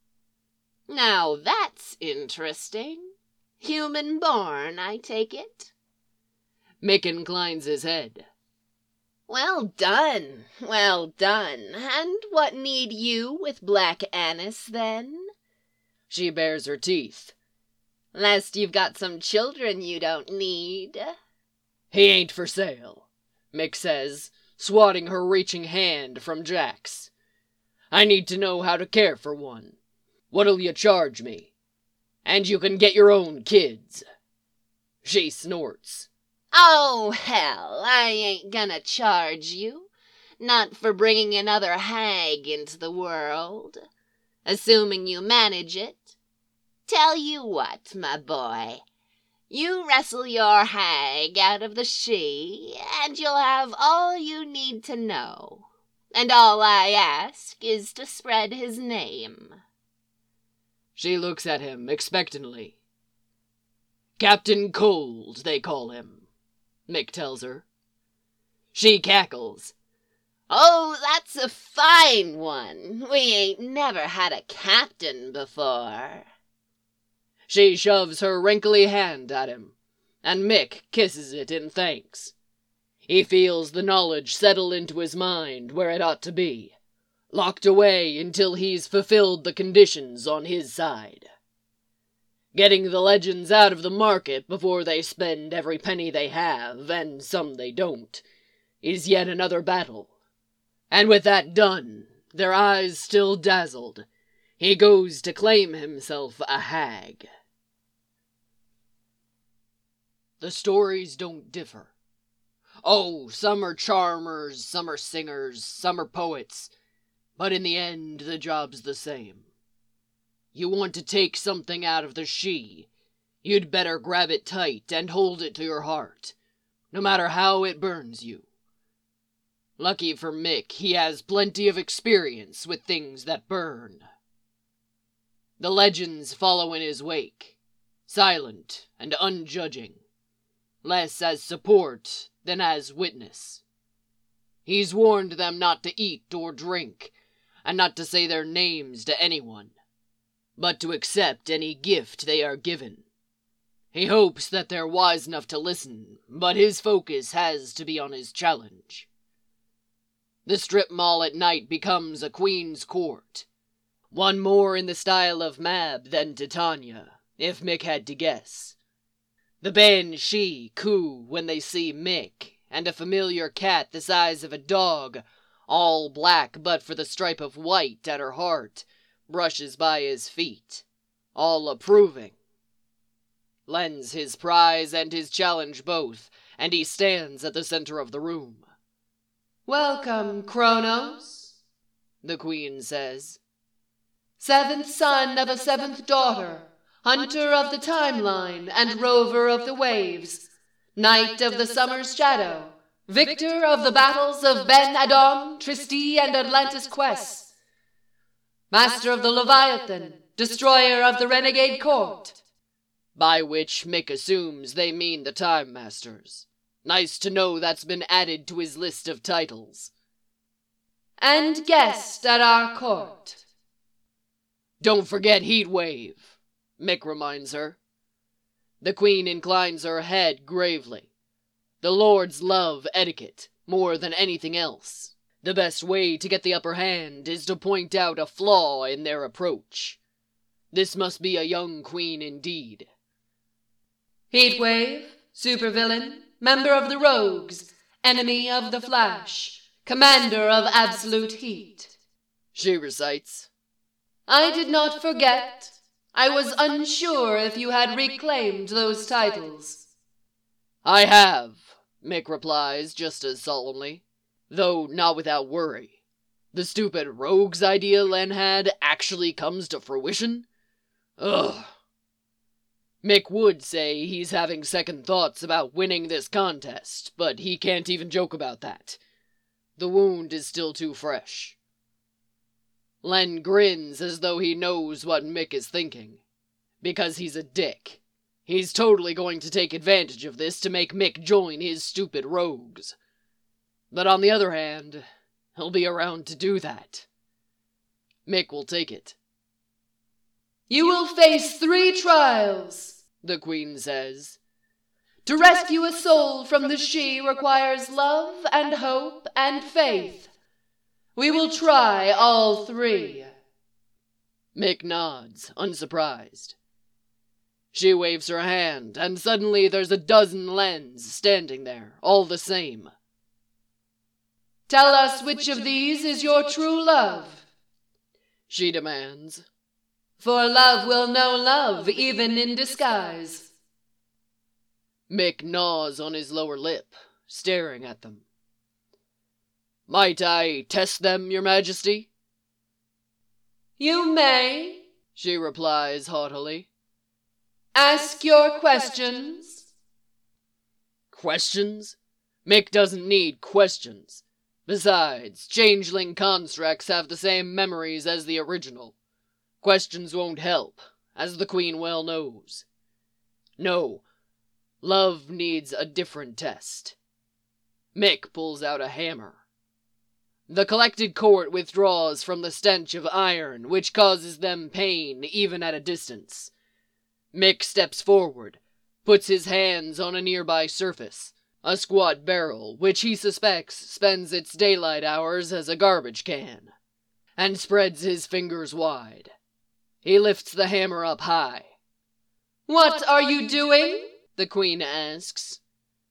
"Now that's interesting. Human-born, I take it?" Mick inclines his head. Well done, well done. And what need you with Black Annis, then?" She bares her teeth. "Lest you've got some children you don't need." "He ain't for sale," Mick says, swatting her reaching hand from Jax. "I need to know how to care for one. What'll you charge me? And you can get your own kids." She snorts. "Oh, hell, I ain't gonna charge you. Not for bringing another hag into the world. Assuming you manage it. Tell you what, my boy. You wrestle your hag out of the she, and you'll have all you need to know. And all I ask is to spread his name." She looks at him expectantly. "Captain Cold, they call him," Mick tells her. She cackles. "Oh, that's a fine one. We ain't never had a captain before." She shoves her wrinkly hand at him, and Mick kisses it in thanks. He feels the knowledge settle into his mind where it ought to be, locked away until he's fulfilled the conditions on his side. Getting the legends out of the market before they spend every penny they have, and some they don't, is yet another battle. And with that done, their eyes still dazzled, he goes to claim himself a hag. The stories don't differ. Oh, some are charmers, some are singers, some are poets, but in the end, the job's the same. You want to take something out of the she, you'd better grab it tight and hold it to your heart, no matter how it burns you. Lucky for Mick, he has plenty of experience with things that burn. The legends follow in his wake, silent and unjudging, less as support than as witness. He's warned them not to eat or drink, and not to say their names to anyone, but to accept any gift they are given. He hopes that they're wise enough to listen, but his focus has to be on his challenge. The strip mall at night becomes a queen's court, one more in the style of Mab than Titania, if Mick had to guess. The banshee coo when they see Mick, and a familiar cat the size of a dog, all black but for the stripe of white at her heart, brushes by his feet, all approving. Len's his prize and his challenge both, and he stands at the center of the room. "Welcome, Kronos," the queen says. "Seventh son of a seventh daughter, hunter of the timeline and rover of the waves, knight of the summer's shadow, victor of the battles of Ben Adon, Tristi, and Atlantis quests, master of the Leviathan, destroyer of the renegade court." By which Mick assumes they mean the Time Masters. Nice to know that's been added to his list of titles. "And guest at our court." Don't forget Heatwave, Mick reminds her. The queen inclines her head gravely. The lords love etiquette more than anything else. The best way to get the upper hand is to point out a flaw in their approach. This must be a young queen indeed. "Heatwave, supervillain, member of the Rogues, enemy of the Flash, commander of absolute heat," she recites. "I did not forget. I was unsure if you had reclaimed those titles." I have, Mick replies just as solemnly, though not without worry. The stupid rogues idea Len had actually comes to fruition? Ugh. Mick would say he's having second thoughts about winning this contest, but he can't even joke about that. The wound is still too fresh. Len grins as though he knows what Mick is thinking. Because he's a dick. He's totally going to take advantage of this to make Mick join his stupid rogues. But on the other hand, he'll be around to do that. Mick will take it. "You will face 3 trials," the queen says. "To rescue a soul from the she requires love and hope and faith. We will try all 3. Mick nods, unsurprised. She waves her hand, and suddenly there's a dozen Lens standing there, all the same. "Tell us which of these is your true love," she demands. "For love will know love, even in disguise." Mick gnaws on his lower lip, staring at them. "Might I test them, Your Majesty?" "You may," she replies haughtily. "Ask your questions." Questions? Mick doesn't need questions. Besides, changeling constructs have the same memories as the original. Questions won't help, as the queen well knows. No, love needs a different test. Mick pulls out a hammer. The collected court withdraws from the stench of iron, which causes them pain even at a distance. Mick steps forward, puts his hands on a nearby surface, a squat barrel which he suspects spends its daylight hours as a garbage can, and spreads his fingers wide. He lifts the hammer up high. "What are you doing?" the queen asks.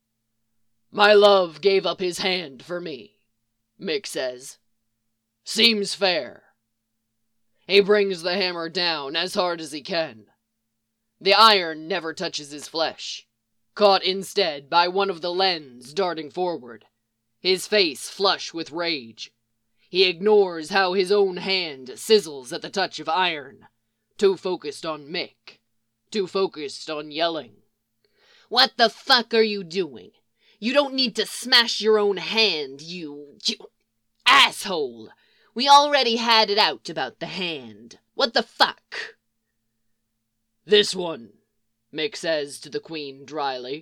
My love gave up his hand for me, Mick says. Seems fair. He brings the hammer down as hard as he can. The iron never touches his flesh, caught instead by one of the lens darting forward, his face flush with rage. He ignores how his own hand sizzles at the touch of iron, too focused on Mick, too focused on yelling. What the fuck are you doing? You don't need to smash your own hand, you asshole! We already had it out about the hand. What the fuck? This one, Mick says to the Queen dryly.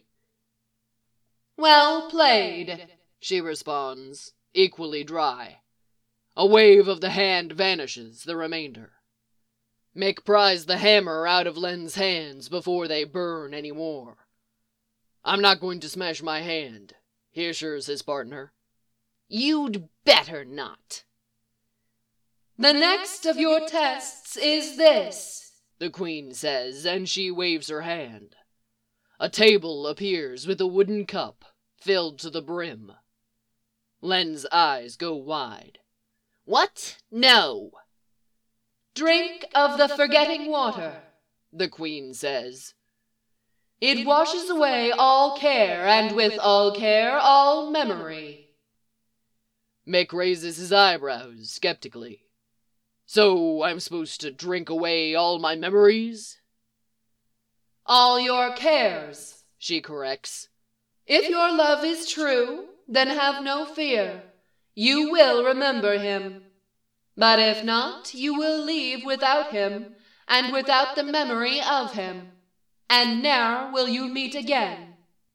Well played, she responds, equally dry. A wave of the hand vanishes the remainder. Mick pries the hammer out of Len's hands before they burn any more. I'm not going to smash my hand, he assures his partner. You'd better not. The next of your tests is this, the Queen says, and she waves her hand. A table appears with a wooden cup filled to the brim. Len's eyes go wide. What? No. Drink of the forgetting water, the Queen says. It washes away all care, and with all care, all memory. Mick raises his eyebrows skeptically. So I'm supposed to drink away all my memories? All your cares, she corrects. If your love is true, then have no fear. You will remember him. But if not, you will leave without him, and without the memory of him. And ne'er will you meet again.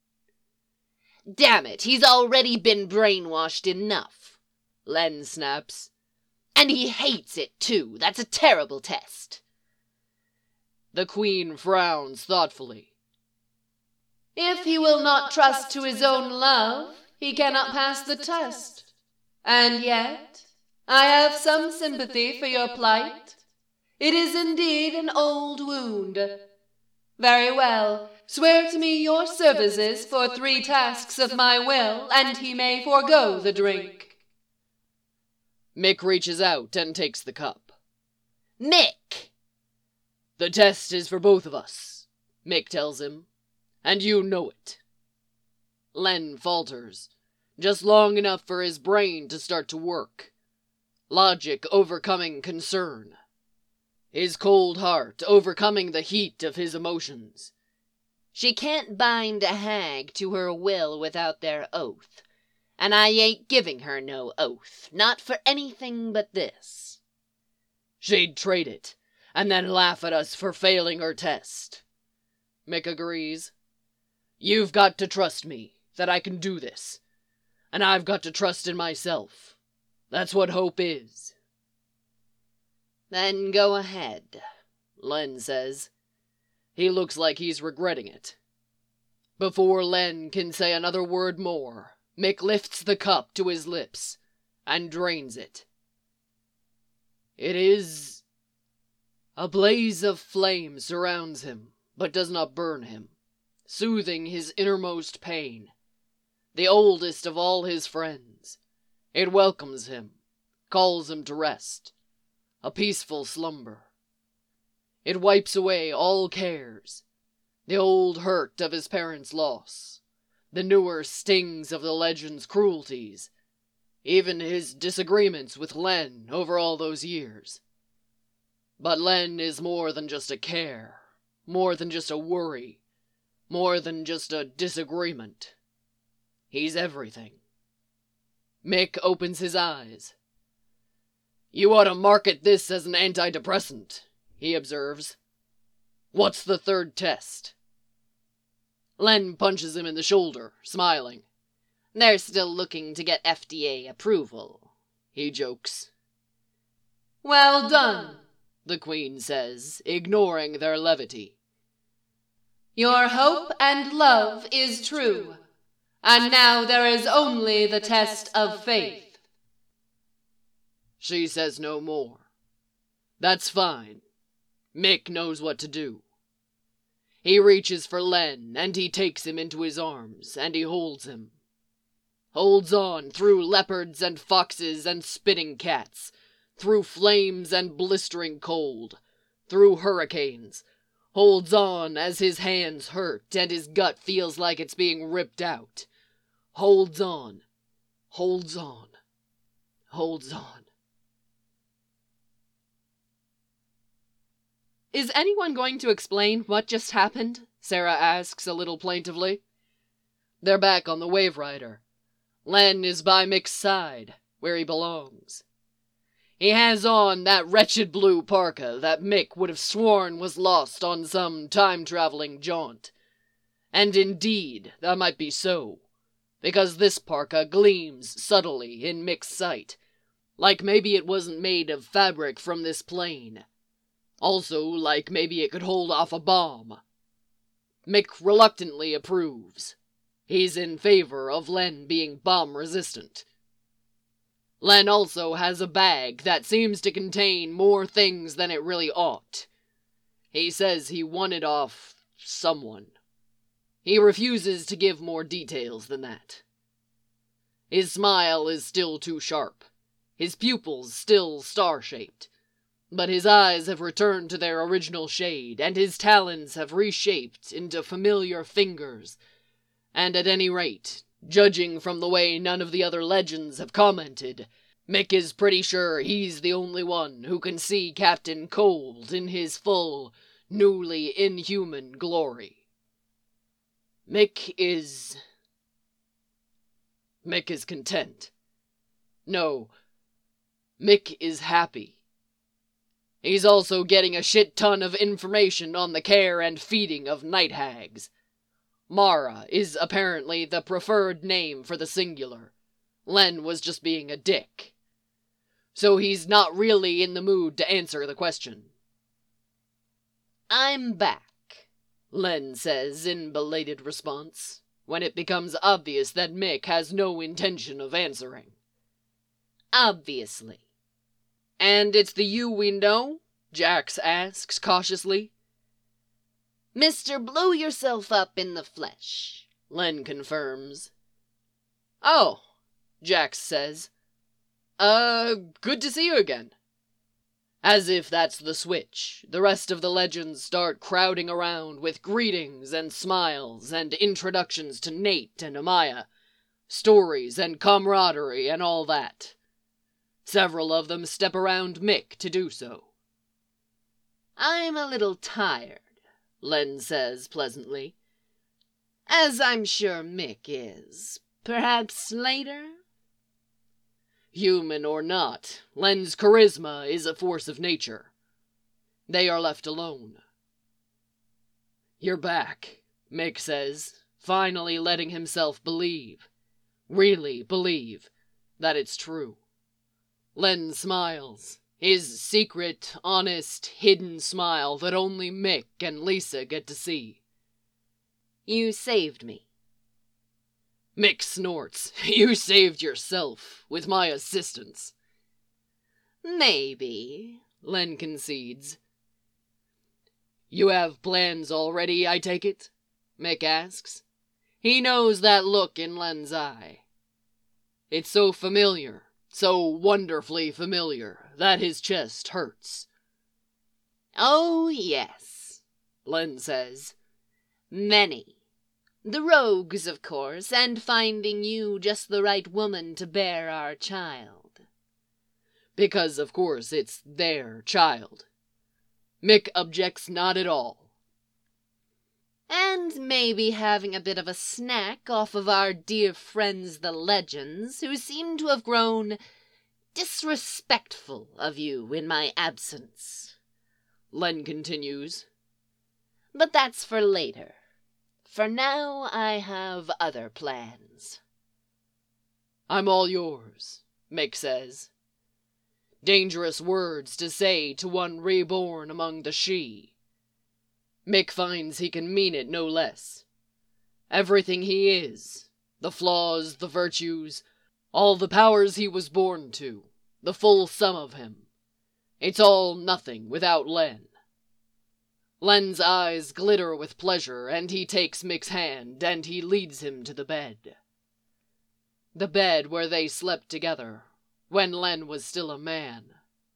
Damn it, he's already been brainwashed enough, Len snaps. And he hates it too. That's a terrible test. The Queen frowns thoughtfully. If he will not trust to his own love, he cannot pass the test. And yet, I have some sympathy for your plight. It is indeed an old wound. Very well, swear to me your services for 3 tasks of my will, and he may forego the drink. Mick reaches out and takes the cup. Mick! The test is for both of us, Mick tells him, and you know it. Len falters, just long enough for his brain to start to work. Logic overcoming concern. His cold heart overcoming the heat of his emotions. She can't bind a hag to her will without their oath. And I ain't giving her no oath, not for anything but this. She'd trade it, and then laugh at us for failing her test. Mick agrees. You've got to trust me, that I can do this. And I've got to trust in myself. That's what hope is. Then go ahead, Len says. He looks like he's regretting it. Before Len can say another word more, Mick lifts the cup to his lips and drains it. It is... A blaze of flame surrounds him, but does not burn him, soothing his innermost pain. The oldest of all his friends. It welcomes him, calls him to rest. A peaceful slumber. It wipes away all cares. The old hurt of his parents' loss. The newer stings of the legend's cruelties. Even his disagreements with Len over all those years. But Len is more than just a care. More than just a worry. More than just a disagreement. He's everything. Mick opens his eyes. You ought to market this as an antidepressant, he observes. What's the 3rd test? Len punches him in the shoulder, smiling. They're still looking to get FDA approval, he jokes. Well done, the Queen says, ignoring their levity. Your hope and love is true, and now there is only the test of faith. She says no more. That's fine. Mick knows what to do. He reaches for Len, and he takes him into his arms, and he holds him. Holds on through leopards and foxes and spitting cats, through flames and blistering cold, through hurricanes, holds on as his hands hurt and his gut feels like it's being ripped out. Holds on, holds on, holds on. Is anyone going to explain what just happened? Sarah asks a little plaintively. They're back on the Wave Rider. Len is by Mick's side, where he belongs. He has on that wretched blue parka that Mick would have sworn was lost on some time-traveling jaunt. And indeed, that might be so, because this parka gleams subtly in Mick's sight, like maybe it wasn't made of fabric from this plane. Also, like maybe it could hold off a bomb. Mick reluctantly approves. He's in favor of Len being bomb-resistant. Len also has a bag that seems to contain more things than it really ought. He says he won it off someone. He refuses to give more details than that. His smile is still too sharp, his pupils still star-shaped, but his eyes have returned to their original shade, and his talons have reshaped into familiar fingers, and at any rate, judging from the way none of the other legends have commented, Mick is pretty sure he's the only one who can see Captain Cold in his full, newly inhuman glory. Mick is content. No, Mick is happy. He's also getting a shit ton of information on the care and feeding of night hags. Mara is apparently the preferred name for the singular. Len was just being a dick. So he's not really in the mood to answer the question. I'm back, Len says in belated response, when it becomes obvious that Mick has no intention of answering. obviously. And it's the you we know? Jax asks cautiously. Mr. Blow yourself up in the flesh, Len confirms. Oh, Jax says. Good to see you again. As if that's the switch, the rest of the legends start crowding around with greetings and smiles and introductions to Nate and Amaya, stories and camaraderie and all that. Several of them step around Mick to do so. I'm a little tired, Len says pleasantly. as I'm sure Mick is. Perhaps later? Human or not, Len's charisma is a force of nature. They are left alone. You're back, Mick says, finally letting himself really believe, that it's true. Len smiles, his secret, honest, hidden smile that only Mick and Lisa get to see. You saved me. Mick snorts. You saved yourself, with my assistance. Maybe, Len concedes. You have plans already, I take it? Mick asks. He knows that look in Len's eye. It's so familiar, so wonderfully familiar, that his chest hurts. Oh, yes, Len says. many. The rogues, of course, and finding you just the right woman to bear our child. Because, of course, it's their child. Mick objects not at all. And maybe having a bit of a snack off of our dear friends the legends, who seem to have grown disrespectful of you in my absence. Len continues. But that's for later. For now, I have other plans. I'm all yours, Mick says. Dangerous words to say to one reborn among the She. Mick finds he can mean it no less. Everything he is, the flaws, the virtues, all the powers he was born to, the full sum of him. It's all nothing without Len. Len's eyes glitter with pleasure, and he takes Mick's hand, and he leads him to the bed. The bed where they slept together, when Len was still a man.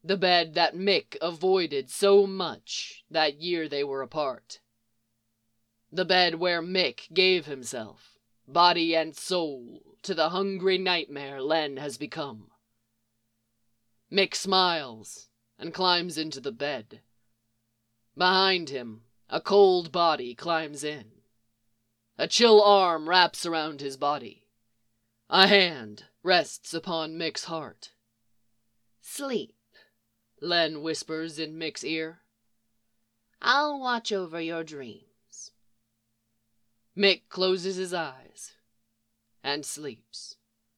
The bed that Mick avoided so much that year they were apart. The bed where Mick gave himself, body and soul, to the hungry nightmare Len has become. Mick smiles and climbs into the bed. Behind him, a cold body climbs in. A chill arm wraps around his body. A hand rests upon Mick's heart. Sleep. Len whispers in Mick's ear. I'll watch over your dreams. Mick closes his eyes and sleeps.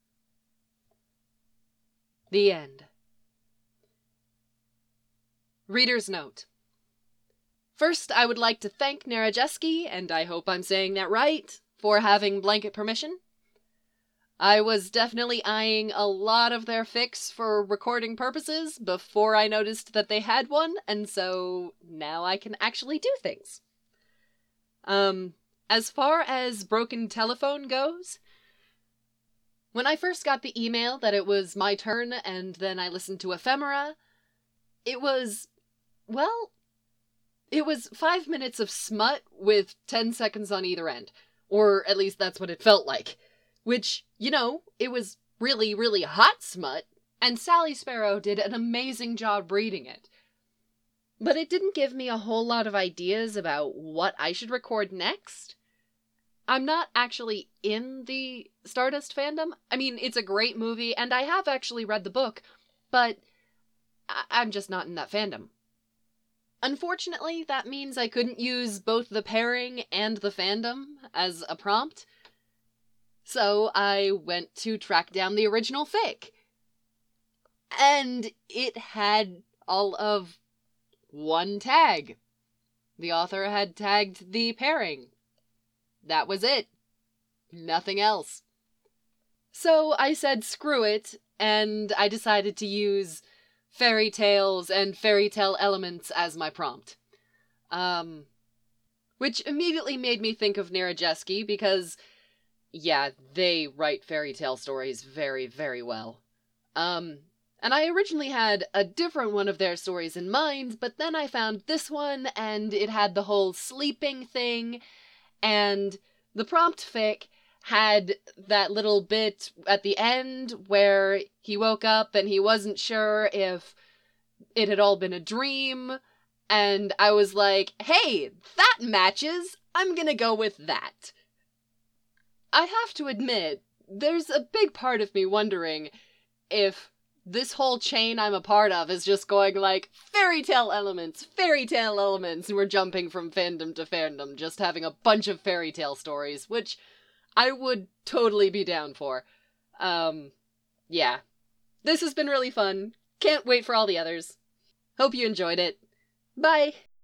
The end. Reader's note. First, I would like to thank Narajeski, and I hope I'm saying that right, for having blanket permission. I was definitely eyeing a lot of their fics for recording purposes before I noticed that they had one, and so now I can actually do things. As far as Broken Telephone goes, when I first got the email that it was my turn and then I listened to Ephemera, it was 5 minutes of smut with 10 seconds on either end. Or at least that's what it felt like. Which, it was really, really hot smut, and Sally Sparrow did an amazing job reading it. But it didn't give me a whole lot of ideas about what I should record next. I'm not actually in the Stardust fandom. I mean, it's a great movie, and I have actually read the book, but I'm just not in that fandom. Unfortunately, that means I couldn't use both the pairing and the fandom as a prompt. So I went to track down the original fic. And it had all of one tag. The author had tagged the pairing. That was it. Nothing else. So I said screw it, and I decided to use fairy tales and fairy tale elements as my prompt. Which immediately made me think of Narajeski, because, yeah, they write fairy tale stories very, very well. And I originally had a different one of their stories in mind, but then I found this one, and it had the whole sleeping thing, and the prompt fic had that little bit at the end where he woke up and he wasn't sure if it had all been a dream, and I was like, hey, that matches! I'm gonna go with that. I have to admit, there's a big part of me wondering if this whole chain I'm a part of is just going like, fairy tale elements, and we're jumping from fandom to fandom, just having a bunch of fairy tale stories, which I would totally be down for. Yeah. This has been really fun. Can't wait for all the others. Hope you enjoyed it. Bye!